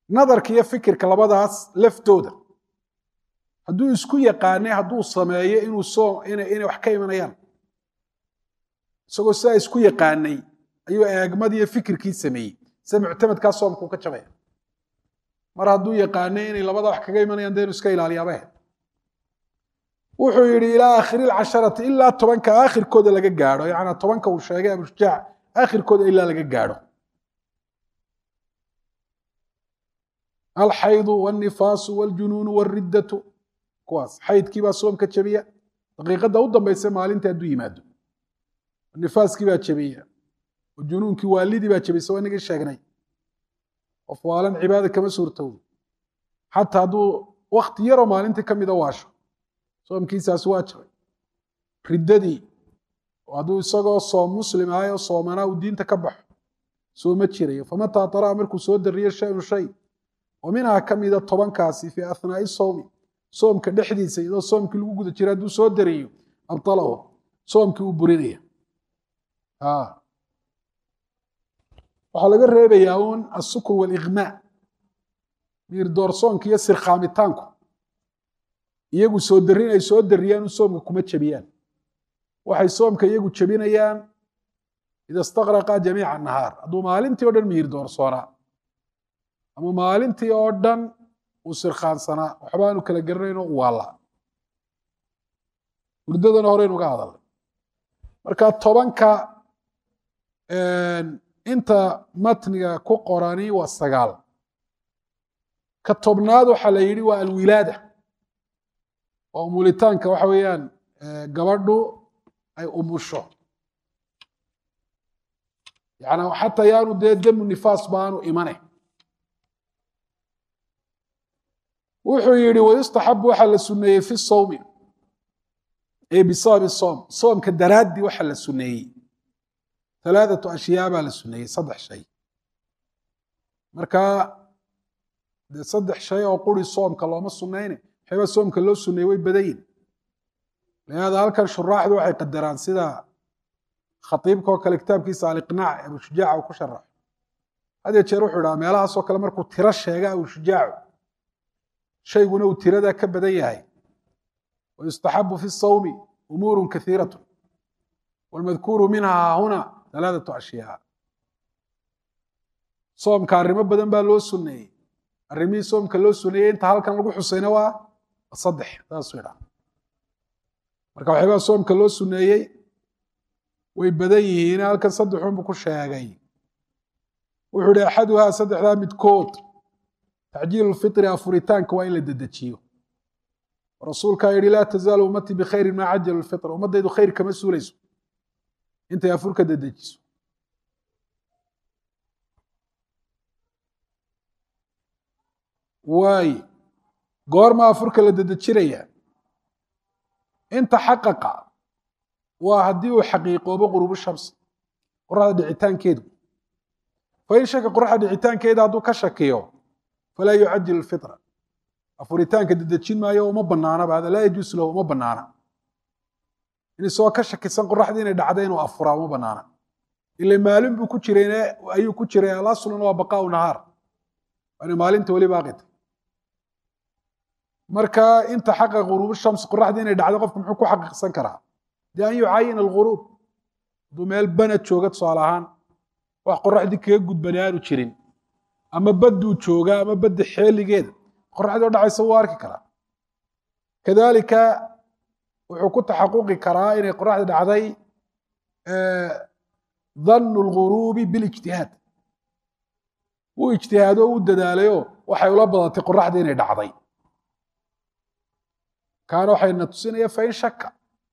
nadarka iyo fikirka labadaas laftooda hadduu isku yaqaanay hadduu sameeyo inuu soo inay inay wax ka imanayaan isagoo sidaa isku yaqaanay ayuu eegmadiiyo fikirkii sameeyey sida muctamadkaa soomkuu ka jabaya mar hadduu yaqaanay inay labada wax kaga imanayaan dee inuu iska ilaaliyaaba ahayd wuxuu yidhi ilaa aakhiri lcasharati ilaa tobanka aakhirkooda laga gaadho yacnaa tobanka uu sheegay abushujaac aakhirkooda ilaa laga gaadho alxaydu wاlnifaasu wاljunuunu wاlriddatu kuwaas xaydkii baa soomka jabiya daqiiqadda u dambaysa maalinta hadduu yimaado nifaaskii baa jabiya junuunkii waalidii baa jabisa waa inagii sheegnay qof waalan cibaada kama suurtowdo xataa hadduu wakti yaroo maalintii ka mida waasho soomkiisaasi waa jabay riddadii hadduu isagoo soom muslim ahay oo soomanaa uu diinta ka baxo sooma jirayo famataa taraa markuu soo dariyo shayun shay oo minhaa ka mida tobankaasi fii ahnaa'i sowmi soomka dhexdiisa iyadoo soomkii lagu guda jira hadduu soo dariyo abtalahu soomkii uu burinaya waxaa laga reebayaa uun asukr wاliqmaa miir doorsoonka iyo sirkhaamitaanku iyagu soo darin ay soo dariyaan u soomka kuma jebiyaan waxay soomka iyagu jebinayaan ida istaqraqa jamiica nahaar hadduu maalintii o dhan miir doorsoonaa ama maalintii oo dhan uu sirkhaansanaa waxba aanu kala garanayno u waallaa hurdadana horeynu uga hadalnay marka tobanka inta matniga ku qorani waa sagaal ka tobnaad waxaa la yidhi waa alwilaada oo umulitaanka waxa weeyaan gabadhu ay umusho yani xataa yaanu dee damu nifaas baanu imane wuxuu yidhi wayustaxabu waxaa la suneeyey fi sowmi ee bisababi soom soomka daraaddii waxaa la suneeyey alaaatu ashyaa baa la suneeyey saddex shay marka dee saddex shay oo quri soomka looma sunayne waxyaaba soomka loo suneeyey way badan yihin lihaada halkan shuraaxdu waxay qadaraan sida khatiibka oo kale kitaabkiisa aliqnaac abushujaaca uu ku sharaxo had yee jeer wuxuu idhaha meelahaasoo kale markuu tiro sheega abushujaacu shayguna uu tiradaa ka badan yahay wayustaxabu fi sawmi umuuru kaiiratu wاlmadkuuru minha huna alaaatu ashyaa soomka arrimo badan baa loo suneeyey arrimihii soomka loo suneeyey inta halkan lagu xusayna waa saddex saasuu idhaha marka waxyaabaa soomka loo suneeyey way badan yihiin halkan saddexunbu ku sheegay wuxuu ihi axaduhaa saddexdaa midkood tacjiilu lfitri afuritaanka waa in la dedejiyo rasuulkaa yihi laa tazaalu ummatii bikhayrin maa cajalu lfitr ummaddaydu khayr kama suulayso intay afurka dedejiso waay goorma afurka la dedejinaya inta xaqaqa waa haddii uu xaqiiqoobo quruubu shamsi qoraxda dhicitaankeedu fain shaka qoraxda dhicitaankeeda hadduu ka shakiyo falaa yucajil fitra afuritaanka dedejin maayo uma banaanaba hada laa yajuusu lahu uma banaana in isagoo ka shakisan qoraxdii inay dhacday inuu afuraa uma banaana ila maalin buu ku jireen ayuu ku jiray alasluna waa baqaau nahaar waana maalinta weli baaqita marka inta xaqa guruubu shams qoraxdii inay dhacday qofku muxuu ku xaqiiqsan karaa dee an yucaayina alghuruub hadduu meel banad jooga tusaale ahaan wax qoraxdii kaga gudbani aanu jirin ama badduu joogaa ama badda xeeligeeda qoraxdii oo dhacaysa wuu arki karaa kadalika wuxuu ku taxaquqi karaa inay qoraxda dhacday dhannu lguruubi bilijtihaad wuu ijtihaado o u dadaalayo waxay ula badatay qoraxdii inay dhacday kaana waxayna tusinaya fain shaka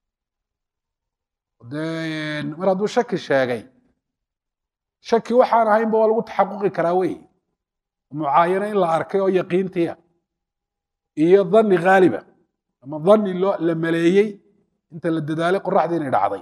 dee mar hadduu shaki sheegay shaki waxaan ahaynba waa lagu taxaquqi karaa wey mucaayano in la arkay oo yaqiintiya iyo dhanni haaliba ama dhanni loo la maleeyey inta la dadaalay qoraxdii inay dhacday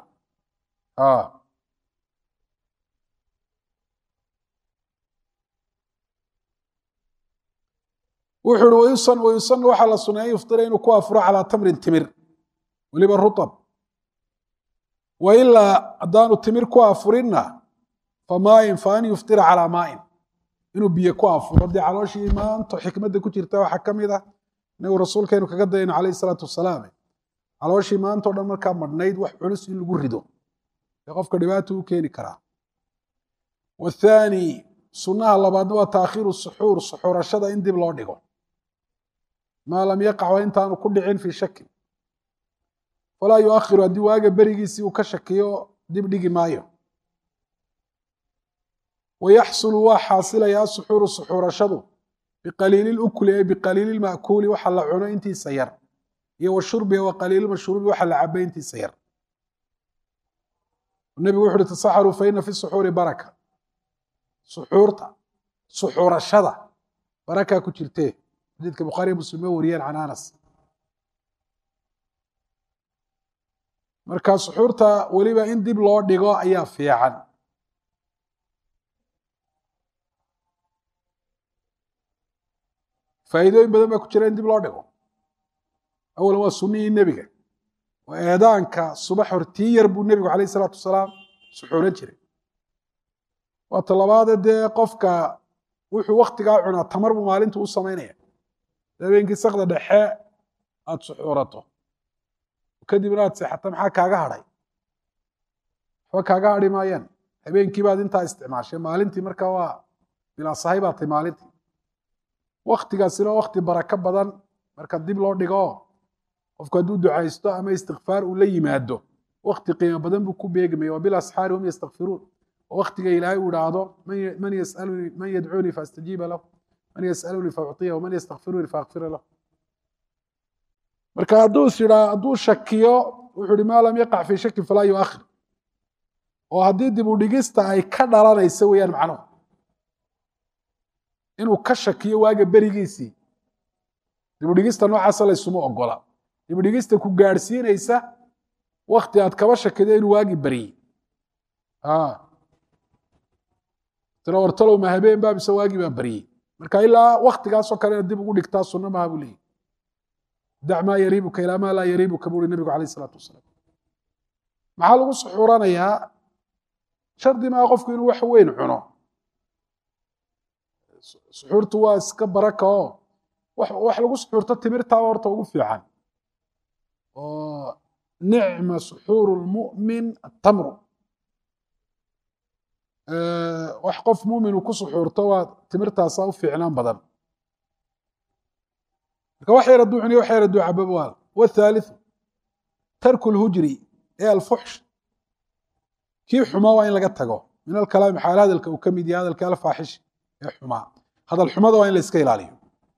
wuxuu uhi wayusan wayusan waxaa la suneeyay yuftira inuu ku afuro calaa tamrin timir weliba rutab wa ilaa haddaanu timir ku afurinna fa maain fa an yuftira calaa maain inuu biyo ku afuro dee calooshii maanta xikmadda ku jirta waxaa ka mid ah inagu rasuulkeenu kaga dayano calayhi salaatu wasalaam calooshii maanta o dhan markaa madhnayd wax culus in lagu rido ee qofka dhibaato u keeni karaa. wathaani sunnaha labaadna waa taakhiiru suxuur suxuurashada in dib loo dhigo maa lam yaqac waa intaanu ku dhicin fii shakin falaa yuakhiru haddii waaga berigiisii uu ka shakiyo dib dhigi maayo. wayaxsulu waa xaasilayaa suxuuru suxuurashadu biqaliili lukli ay biqaliili lma'kuuli waxa la cuno intiisa yar iyo washurbi wa qaliili mashruubi waxa la cabay intiisa yar. nebigu wuxu uhi tasaxaruu fa ina fi suxuuri baraka suxuurta suxuurashada barakaa ku jirtee xadiidka bukhaariya muslim oo wariyeen can anas. marka suxuurta weliba in dib loo dhigo ayaa fiican. faa'iidooyin badan baa ku jira in dib loo dhigo. awalan waa sunnihii nebiga oo eedaanka subax hortii yar buu nebigu calayh isalaatu wasalaam suxuuran jiray. waa talabaade dee qofka wuxuu waktigaa cunaa tamar buu maalintu u samaynaya. habeenkii sakda dhexe aad suxuurato kadibna aad seexata maxaa kaaga hadhay? waxba kaaga hadhi maayaan. habeenkii baad intaa isticmaashay maalintii markaa waa bilaa sahay baa tay maalintii. waktigaasina wakti barako badan marka dib loo dhigo qofku hadduu ducaysto ama istikfaar uu la yimaado wakti qiimo badan buu ku beegmaya. wabilasxaari hum yastakfiruun waktiga ilaahay uu idhaahdo man yasaluni man yadcuunii faastajiiba lahu man yasalunii faucطiya waman yastakfiruunii faakfira lahu. marka hadduu is idhaa hadduu shakiyo wuxuu ihi maa lam yaqac fii shakin falaa yuakhir oo haddii dib u dhigista ay ka dhalanayso weeyaan macnuhu inuu ka shakiyo waaga berigiisii. dib u dhigista noocaasa laysuma ogola. dib u dhigista ku gaadhsiinaysa wakti aad kaba shakido inuu waagi beriyey tira wartalow ma habeen baa mise waagii baa beriyey. marka ilaa waktigaasoo kale inaad dib ugu dhigtaa sunno maha buu leeyahy. dac maa yariibuka ilaa maa laa yariibuka buu uhi nebigu calayh isalaatu wasalaam. maxaa lagu suxuuranayaa? shardi maa qofku inuu wax weyn cuno. suxuurtu waa iska baraka oo wax lagu suxuurto timirtaaba horta ugu fiican oo nicma suxuuru lmu'min atamru. wax qof mumin uu ku suxuurto waa timirtaasaa u fiicnaan badan. marka wax yar hadduu cuniyo wax yar hadduu cabo waa. wathaalithu tarku lhujri ee alfuxsh kii xumaa waa in laga tago min alkalaami xaal hadalka uu ka mid yahay hadalka alfaaxish ee xumaa. hadal xumada waa in la iska ilaaliyo.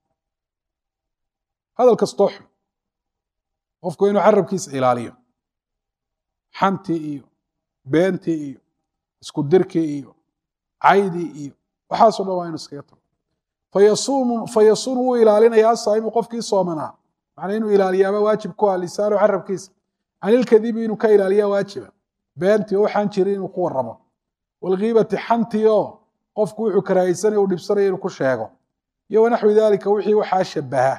hadal kastoo xun qofku inuu carabkiisa ilaaliyo. xantii iyo beentii iyo isku dirkii iyo caydii iyo waxaasoo dhan waa inu iskaga tago. fayasuumu fayasuunu wuu ilaalinayaa saa'imu qofkii soomanaa macnaa inuu ilaaliyaaba waajib ku ah lisaanu carabkiisa canilkadibi inuu ka ilaaliyaa waajiba. beentii oo waxaan jirin inuu ku warramo. walghiibati xantii oo qofku wuxuu karaahaysanaya u dhibsanaya inuu ku sheego. iyo wanaxwi daalika wixii waxaa shabaha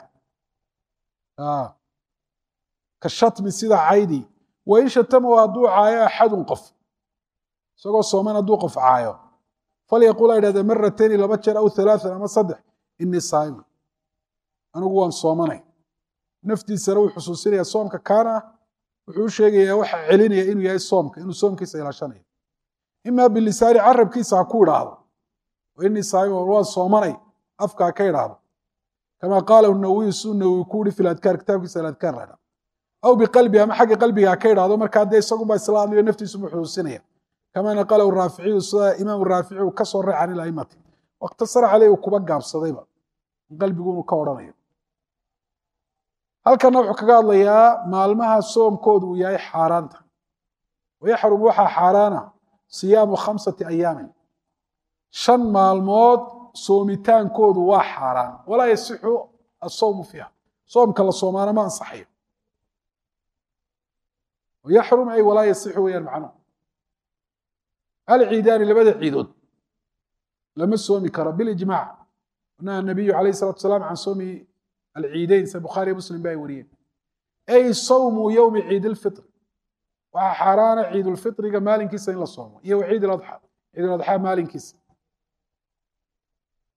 ka shatmi sida caydi. wain shatamahu hadduu caayo axadun qof isagoo sooman hadduu qof caayo falyaqul ha idhahda maratayni laba jeer aw halaaan ama saddex inii saaimun anigu waan soomanay. naftiisana wuu xusuusinaya soomka kaana wuxuu u sheegayaa waxa celinaya inuu yahay soomka inuu soomkiisa ilaashanayo. imaa bilisaani carabkiisa ha ku idhaahdo inii saaimun waan soomanay afka ha ka idhaahdo kama qaala nawiyu suu nawiy ku uri fi adkaar kitaabkiisa aladkaar la idhahdo. aw biqalbi ama xagga qalbiga ha ka idhaahdo markaa dee isagunba isla hadlayo naftiisu mu xusuusinaya kama naqalahu raaficiyu sida imaam raafici uu ka soo ray can ilaimati wakhtasara caleyh uu kuba gaabsadayba qalbigu inuu ka odhanayo. halkana wuxuu kaga hadlayaa maalmaha soomkoodu uu yahay xaaraanta. wayaxrumu waxaa xaaraana siyaamu khamsati ayaamin shan maalmood soomitaankoodu waa xaaraan. walaa yasixu asawmu fiiha soomka la soomaana ma ansaxayo. wayaxrum ay walaa yasixu weyaan macnuhu. alciidaani labada ciidood lama soomi karo bilijmaac. naha nabiyu calayh salatu wasalaam can soomi alciideyn se bukhaariya muslim ba ay wariyeen. ay sawmu yowmi ciid ilfitr waxaa xaaraana ciidulfitriga maalinkiisa in la soomo iyo ciid iladxa ciiduladxaa maalinkiisa.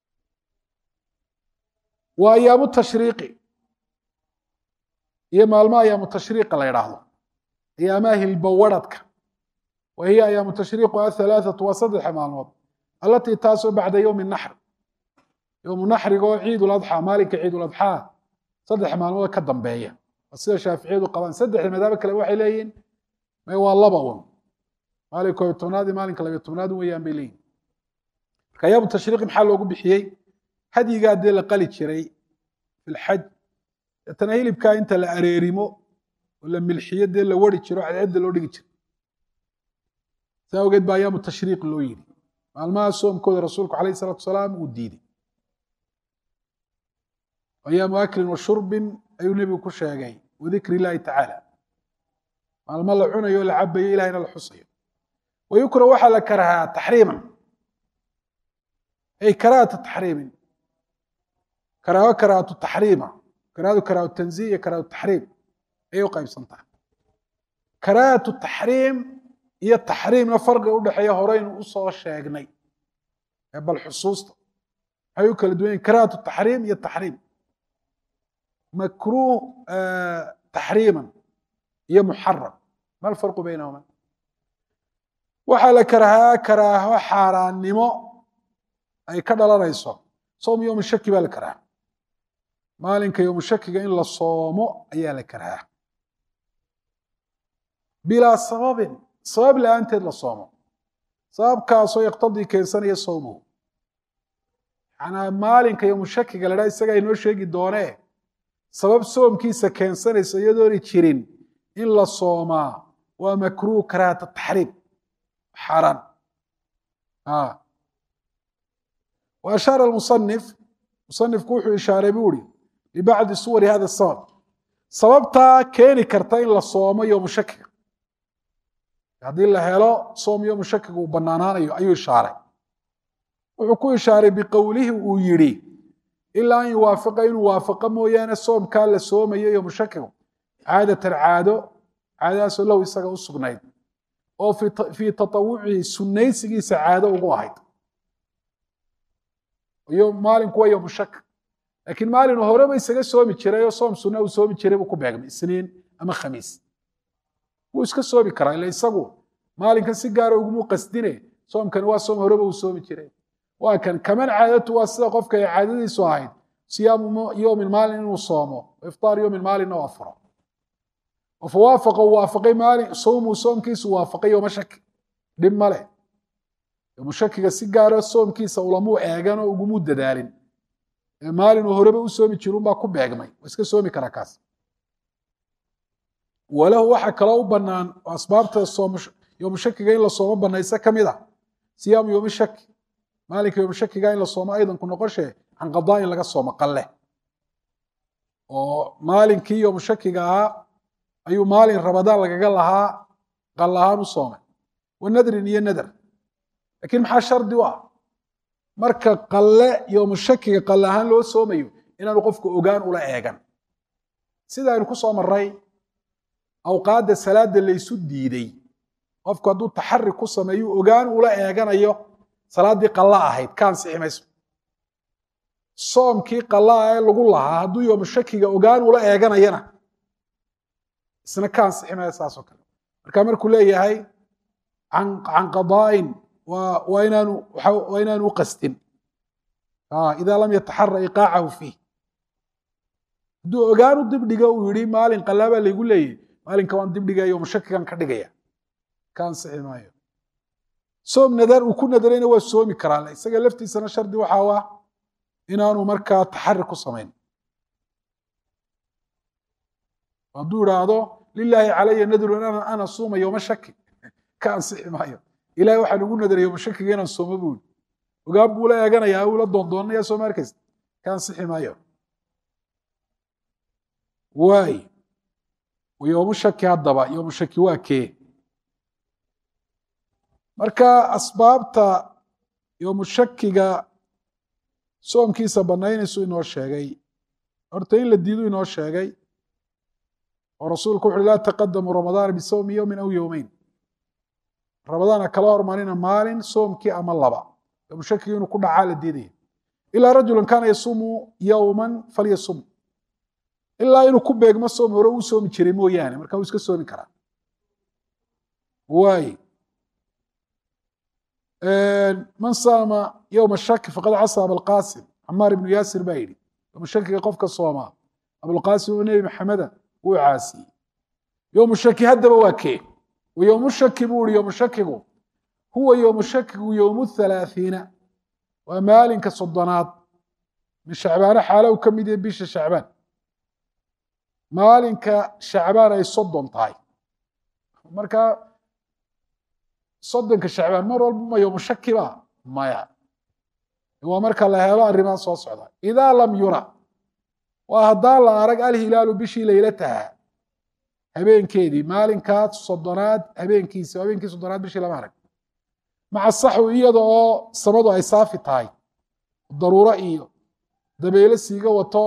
waa ayaamu tashriiqi iyo maalmo ayaamu tashriiqa la yidhaahdo ayaamaha hilbawaradhka wa hiya ayaamu tashriiqu ahalaathatu waa saddexa maalmood allatii taasoo bacda yowmi naxr yowmu naxriga oo ciid uladxaa maalinka ciid uladxaa saddex maalmood ka dambeeya sida shaaficiyadu qabaan saddexda madhabo kale waxay leeyihiin may waa laba un maalinka koob iyo tobnaad iyo maalinka labiyo tobnaad weeyaan bay leeyihin marka ayaamu tashriiqi maxaa loogu bixiyey hadyigaa dee la qali jiray fi lxaj deetana hilibkaa inta la areerimo oo la milxiyo dee la wari jiro cadceedda loo dhigi jiro saa awgeed baa ayaamu tashriiq loo yidhi maalmaha soomkooda rasuulku calayhi salaatu wasalaam uu diiday ayaamu aklin wa shurbin ayuu nebigu ku sheegay wadikri illaahi tacaala maalmo la cunayo o la cabayo ilahayna la xusayo wayukra waxaa la karahaa taxriiman ay karaahata taxriimin karaaho karaahatu taxriima karaahadu karaahu tanziih iyo karaahu taxriim ayay u qaybsantaha karaahatu taxriim iyo taxriimna farqiga udhexeeya horeynu usoo sheegnay ee bal xusuusta waxay u kala duwan yihin karaahatu taxriim iyo taxriim makruuh taxriiman iyo muxaram ma alfarqu baynahuma waxaa la karahaa karaaho xaaraannimo ay ka dhalanayso soom yowmu shaki baa la karaha maalinka yowmu shakiga in la soomo ayaa la karahaa bilaa sababin sabab la-aanteed la soomo sababkaasoo yaqtadii keensanaya sowmuhu manaa maalinka yowmu shakiga la dhaha isagaa inoo sheegi doonee sabab soomkiisa keensanaysa iyadoona jirin in la soomaa waa makruuh karaahata taxriim xaaraan wa ashaara musanif musanifku wuxuu ishaaray buu ihi libacdi suwari hada sabab sababtaa keeni karta in la soomo yowmu shakiga haddii la helo soom yowmu shakiga uu banaanaanayo ayuu ishaaray wuxuu ku ishaaray biqowlihi uu yidhi ilaa an yuwaafiqa inuu waafaqo mooyaane soomkaa la soomayo yowmu shakigu caadatan caado caadadaasoo lahu isaga u sugnayd oo fii tatawucihi sunnaysigiisa caado ugu ahayd maalinku waa yowmu shak laakiin maalinu horeba isaga soomi jiray oo soom sunna uu soomi jiray buu ku beegmay isniin ama khamiis wuu iska soomi karaa ila isagu maalinkan si gaara ugumu qasdine soomkani waa soom horeba uu soomi jiray waa kan kaman caadatu waa sida qofka ay caadadiisu ahayd siyaamu yowmin maalin inuu soomo iftaar yowmin maalinna u afuro oo fawaafaqa uu waafaqay maalin soomuu soomkiisu waafaqay yowma shaki dhib male yowmu shakiga si gaara soomkiisa ulamuu eegan oo ugumuu dadaalin ee maalinuu horeba u soomi jira unbaa ku beegmay waa iska soomi karaa kaas walahu waxa kaloo u banaan oo asbaabta yowmu shakiga in la soomo banaysa ka mid a siyaamu yowmi shaki maalinka yowmu shakiga in la soomo aydan ku noqoshe can qadaa in laga soomo qalle oo maalinkii yowmu shakiga ahaa ayuu maalin rabadaan lagaga lahaa qal ahaan u soomay wa nadrin iyo nadar laakiin maxaa shardi u ah marka qalle yowmu shakiga qalle ahaan loo soomayo inaanu qofku ogaan ula eegan sida aynu ku soo maray awqaadda salaada laysu diiday qofku hadduu taxari ku sameeyo ogaan ula eeganayo salaaddii qalla ahayd ka ansixi mayso soomkii qallaa ee lagu lahaa hadduu yowmu shakiga ogaan ula eeganayana isna ka ansixi maya saasoo kale marka markuu leeyahay can qadaa'in waa inaanu waa inaanu u qastin idaa lam yataxara iqaacahu fiih hadduu ogaan u dibdhiga uu yihi maalin qallaa baa laygu leeyahy maalinka waan dibdhigaya yowmu shakigan ka dhigaya ka ansixi maayo soom nadar uu ku nadarayna waa soomi karaa isaga laftiisana shardi waxaa ah inaanu markaa taxari ku samayn hadduu idhaahdo lilaahi calaya nadrun ana suuma yowma shaki ka ansixi maayo ilahay waxaan ugu nadaray yowma shakiga inaan soomo buuli ogaan buu la eeganayaa uu la doondoonaya sooma arkaysa ka ansixi maayo waay yowmu shaki haddaba yowmu shaki waa kee marka asbaabta yowmu shakiga soomkiisa banaynaysu inoo sheegay horta in la diidu inoo sheegay oo rasuulku wuxuui laa taqadamu ramadaana bisawmi yowmin aw yowmeyn ramadaana kala hormarina maalin soomkii ama laba yowmu shakiga inuu ku dhacaa la diidaya ilaa rajulan kaana yasuumu yowman falyasum ilaa inuu ku beegmo soom hore uu soomi jiray mooyaane marka uu iska soomi karaa waay man saama yowma shaki faqad casa abalqaasim camaar ibnu yaasir baa yidhi yowma shakiga qofka sooma abulqaasim oo nebi maxameda wuu caasiyey yowmu shaki haddaba waa kee yowmu shaki buu ihi yowmu shakigu huwa yowmu shakigu yowmu halaathiina waa maalinka soddonaad min shacbaana xaalo uu ka mid yahay bisha shacbaan maalinka shacbaan ay soddon tahay marka soddonka shacbaan mar walba ma yowmu shaki ba maya waa marka la helo arrimaha soo socda idaa lam yura waa haddaan la arag alhilaalu bishii laylataha habeenkeedii maalinkaa soddonaad habeenkiisi habeenkii soddonaad bishii lama arag maca saxwi iyada oo samadu ay saafi tahay daruuro iyo dabeelo siiga wato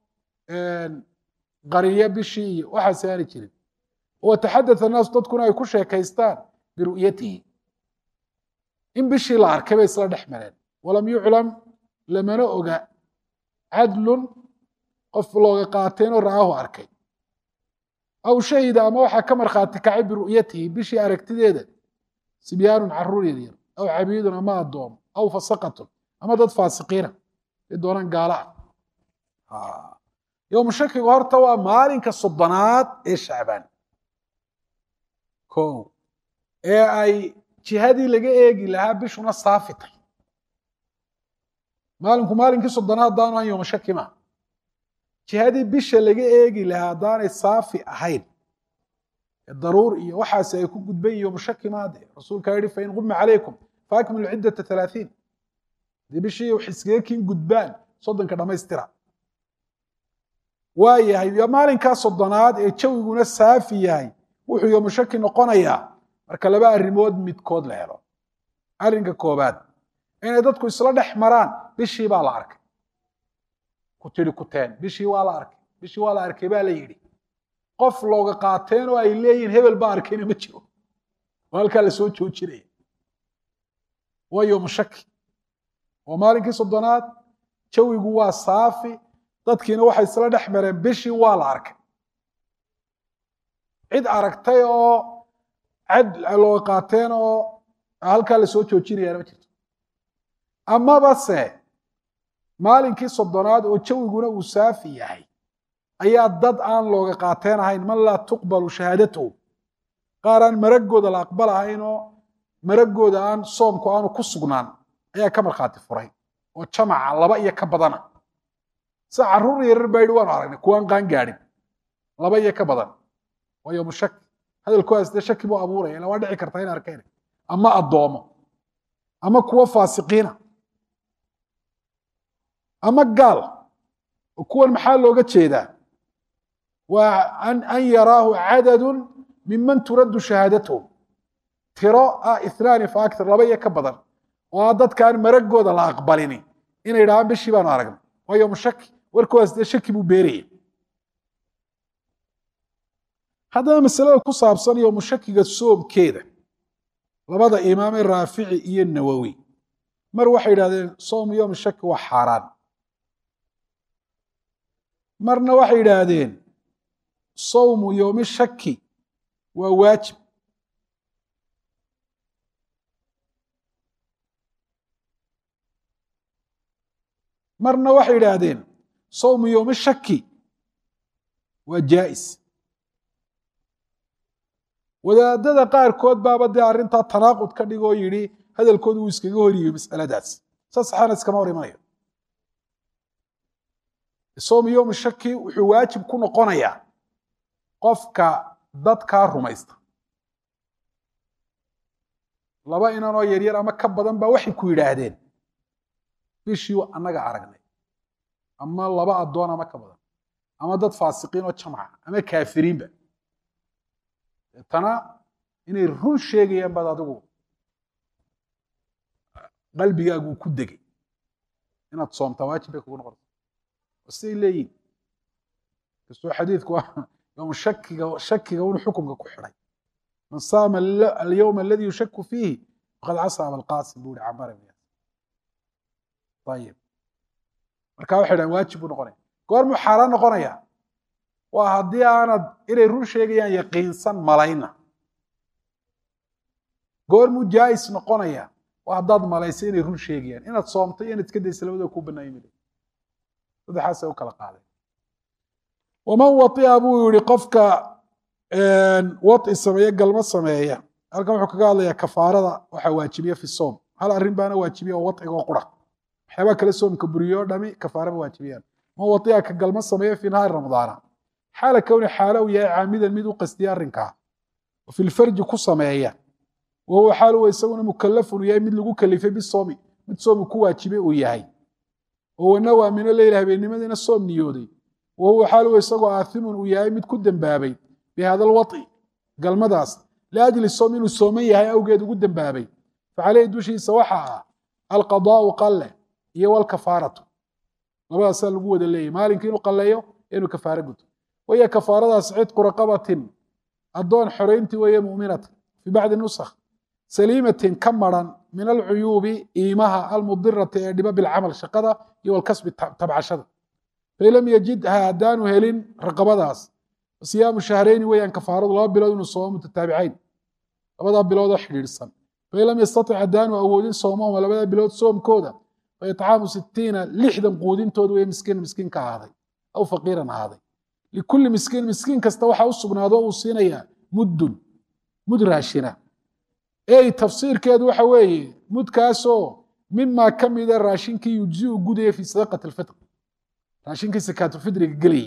qariyo bishii iyo waxaas aani jirin wataxadatha annaasu dadkuna ay ku sheekaystaan biru'yatihi in bishii la arkay bay isla dhex mareen walam yuclam lamana oga cadlun qof looga qaateenoo ra'aahu arkay aw shahida ama waxaa ka markhaati kacay biru'yatihi bishii aragtideeda sibyaanun caruur yaryar aw cabiidun ama addoomo aw fasaqatun ama dad faasiqiina ay doonaan gaala ah yowmu shakigu horta waa maalinka soddonaad ee shacbaan ko ee ay jihadii laga eegi lahaa bishuna saafitay maalinku maalinkii soddonaad haddaanu ahan yowmu shaki maa jihadii bisha laga eegi lahaa haddaanay saafi ahayn daruur iyo waxaasi ay ku gudban yowmu shaki maade rasuulkaa yihi fain quma calaykum faakmilu ciddata halaaثiin hadii bishii wax iskaga kin gudbaan soddonka dhammaystira waa yahay maalinkaa soddonaad ee jawiguna saafi yahay wuxuu yowmu shaki noqonayaa marka laba arrimood midkood la helo arrinka koobaad inay dadku isla dhex maraan bishii baa la arkay ku tidhi kuteen bishii waa la arkay bishii waa la arkay baa la yidhi qof looga qaateen oo ay leeyihin hebel baa arkayna ma jiro oo halkaa la soo joojinaya waa yowmu shaki oo maalinkii soddonaad jawigu waa saafi dadkiina waxay isla dhex mareen bishii waa la arkay cid aragtay oo cad looga qaateen oo halkaa la soo joojinayaana ma jirto amaba se maalinkii soddonaad oo jawiguna uu saafi yahay ayaa dad aan looga qaateen ahayn man laa tuqbalu shahaadatuhu qaar aan maragooda la aqbal ahayn oo maragooda aan soomku aanu ku sugnaan ayaa ka markhaati furay oo jamaca laba iyo ka badana sida carruur yarar baa yidhi waanu aragnay kuwaan qaan gaadhin laba iyo ka badan waa yowmu shaki hadalkoodaas dee shaki buu abuuraya ila waa dhici kartaa in arkeen ama addoomo ama kuwo faasiqiina ama gaal kuwan maxaa looga jeedaa waa an yaraahu cadadun miman turaddu shahaadatuhum tiro ah inaani fa aktar laba iyo ka badan oo a dadkaan maragooda la aqbalini inay yidhahaan bishii baanu aragnay waa yowmu shaki warkoodaas dee shaki buu beeraya haddaba masalada ku saabsan yowmu shakiga soomkeeda labada imaamee raafici iyo nawowi mar waxay yidhahdeen soomu yowmu shaki waa xaaraan marna waxay yidhaahdeen sawmu yowmi shaki waa waajib marna waxay yidhaahdeen sawmu yowmi shaki waa jaa'is wadaadada qaarkood baaba dee arrintaa tanaaqud ka dhigoo yidhi hadalkoodu uu iskaga horiyey mas'aladaas saas saxaana iskama hor imanayo soomu yowmi shaki wuxuu waajib ku noqonayaa qofka dadkaa rumaysta laba inanoo yaryar ama ka badan baa waxay ku yidhaahdeen bishii annaga aragnay ama laba addoon ama ka badan ama dad faasiqiin oo jamca ama kaafiriinba tana inay run sheegayaan baad adigu qalbigaagu ku degay inaad soomtaa waajib bay kugu noqonaysa siday leeyihin kastoo xadiidku yowm shakiga shakiga un xukunka ku xidhay man saama alyowma aladi yushaku fiihi faqad casa abalqaasim buu yihi camar ibn yaasir ayib marka waxay dhahan waajib buu noqonaya goormuu xaaraan noqonaya waa haddii aanad inay run sheegayaan yaqiinsan malayna goormuu jaa'is noqonaya waa haddaad malaysay inay run sheegayaan inaad soomtay inaad iska daysa labadaba kuu banaayimid saddexaasay u kala qaaday waman watia buu yihi qofka wai sameeye galmo sameeya halkan wuxuu kaga hadlayaa kafaarada waxaa waajibiya fi soom hal arrin baana waajibiya oo waciga oo qura waxyaabaa kale soomka buriyo o dhami kafaaraba waajibiyaan man watia ka galmo sameeya fi nahaari ramadaana xaala kowni xaalo uu yahay caamidan mid u qastiya arrinkaa oo fi lfarji ku sameeya wahuwa xaal huwa isaguna mukalafun yahay mid lagu kalifay bisoomi mid soomu ku waajibay uu yahay oo wanawaa mino leyl habeennimadiina soom niyooday wahuwa xaal huwa isagoo aathimun uu yahay mid ku dembaabay bihada alwaطi galmadaas liajli soom inuu sooman yahay awgeed ugu dembaabay facaleyhi dushiisa waxaa ah alqadaau qalle iyo walkafaaratu labadaasaa lagu wada leeyahy maalinka inuu qalleeyo inuu kafaaro guto waya kafaaradaas cidqu raqabatin addoon xorayntii weeye mu'minata fii bacdi nusakh saliimatin ka maran min alcuyuubi iimaha almudirati ee dhiba bilcamal shaqada iyo walkasbi tabcashada fain lam yajidha haddaanu helin raqabadaas siyaamu shahrayni weeyaan kafaaradu laba bilood inuu soomo mutataabicayn labadaa biloodoo xidhiidhsan fain lam yastatic haddaanu awoodin soomahuma labadaa bilood soomkooda faitcaamu sitiina lixdan quudintooda weye miskiin miskiinka ahaaday aw faqiiran ahaaday likulli miskiin miskiin kasta waxaa u sugnaado uu siinayaa muddun mud raashina ey tafsiirkeedu waxa weeye mudkaasoo mimaa ka mida raashinkii yujziu gudaya fii sadaqati alfitr raashinkii sakaatulfitriga gelayay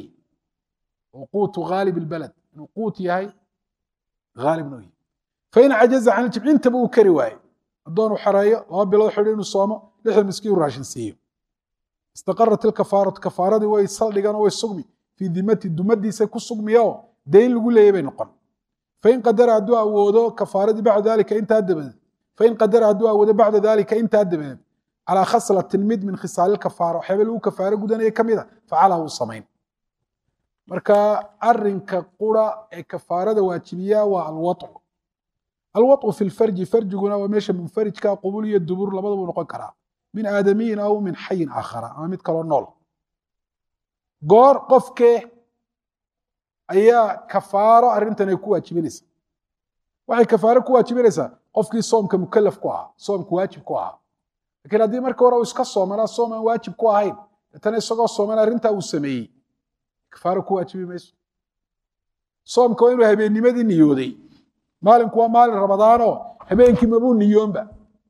oo quutu haalib ilbalad inuu quut yahay haalibna u yahay fain cajaza can iljimci intaba uu kari waaye addoon uu xareeyo laba bilood xidhi inuu soomo lixdan miskiin uu raashin siiyo istaqarat ilkafaaratu kafaaradii way saldhigan oo way sugmi fii dimati dumadiisay ku sugmiya oo dayn lagu leeyay bay noqon fain qadara hadduu awoodo kafaaradii bacda dalika intaa dabadeed fain qadara hadduu awoodo bacda dalika intaa dabadeed calaa khaslatin mid min khisaali kafaara waxyaaba lagu kafaaro gudanaya ka mida facalaha uu samayn marka arinka qura ee kafaarada waajibiya waa alwaطu alwaطu fi lfarji farjiguna waa meesha munfarijka qubul iyo dubur labadabuu noqon karaa min aadamiyin aw min xayin aakhara ama mid kaloo nool goor qofkee ayaa kafaaro arrintan ay ku waajibinaysaa waxay kafaaro ku waajibinaysaa qofkii soomka mukalaf ku ahaa soomka waajib ku ahaa lakiin haddii marka hore uu iska soomanaa soom aan waajib ku ahayn deetana isagoo sooman arrintaa uu sameeyey kafaaro ku waajibi mayso soomka waa inuu habeennimadii niyooday maalinku waa maalin ramadaanoo habeenkii mabuu niyoonba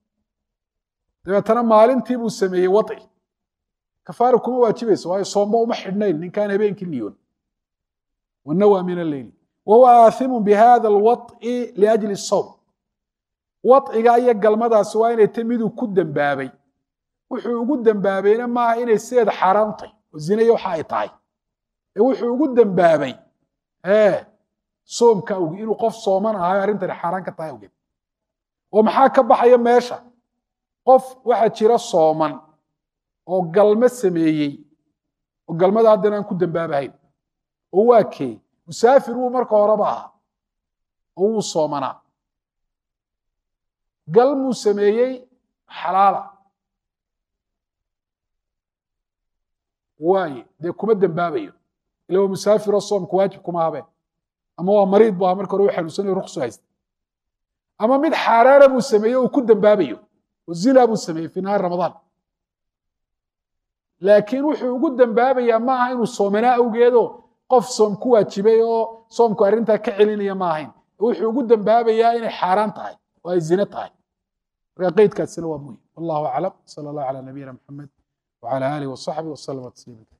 dabeetana maalintii buu sameeyey waci kafaaro kuma waajibayso waayo soomba uma xidhnayn ninkaan habeenkii niyoon wanawaa min alleyli wahuwa aathimu bihada alwaط'i liajli الsowm waciga iyo galmadaasi waa inay ta miduu ku dembaabay wuxuu ugu dembaabayna maaha inay sideeda xaaraamtay oo zinaya waxa ay tahay ee wuxuu ugu dembaabay ee soomka awgeed inuu qof sooman ahayo arrintani xaaraan ka tahay awgeed oo maxaa ka baxaya meesha qof waxaa jira sooman oo galmo sameeyey oo galmada haddana aan ku dembaabahayn oo waa kee musaafir wuu marka horeba ahaa oo wuu soomanaa galmuu sameeyey xalaala waaye dee kuma dembaabayo ila waa musaafiroo soomka waajib kuma habeen ama waa mariid bu ahaa marka hore u xanuunsanayo ruksu haysta ama mid xaaraana buu sameeyey uu ku dembaabayo oo zina buu sameeyey fi nahaar ramadaan laakiin wuxuu ugu dembaabayaa ma aha inuu soomanaa awgeedo qof soom ku waajibay oo soomku arrintaa ka celinaya ma ahayn wuxuu ugu dembaabayaa inay xaaraan tahay oo ay zina tahay marka qeydkaasina waa muhim wallahu aclam sala allah calaa nabiyina maxamed wacala aalihi wasaxbihi wasalama tasliima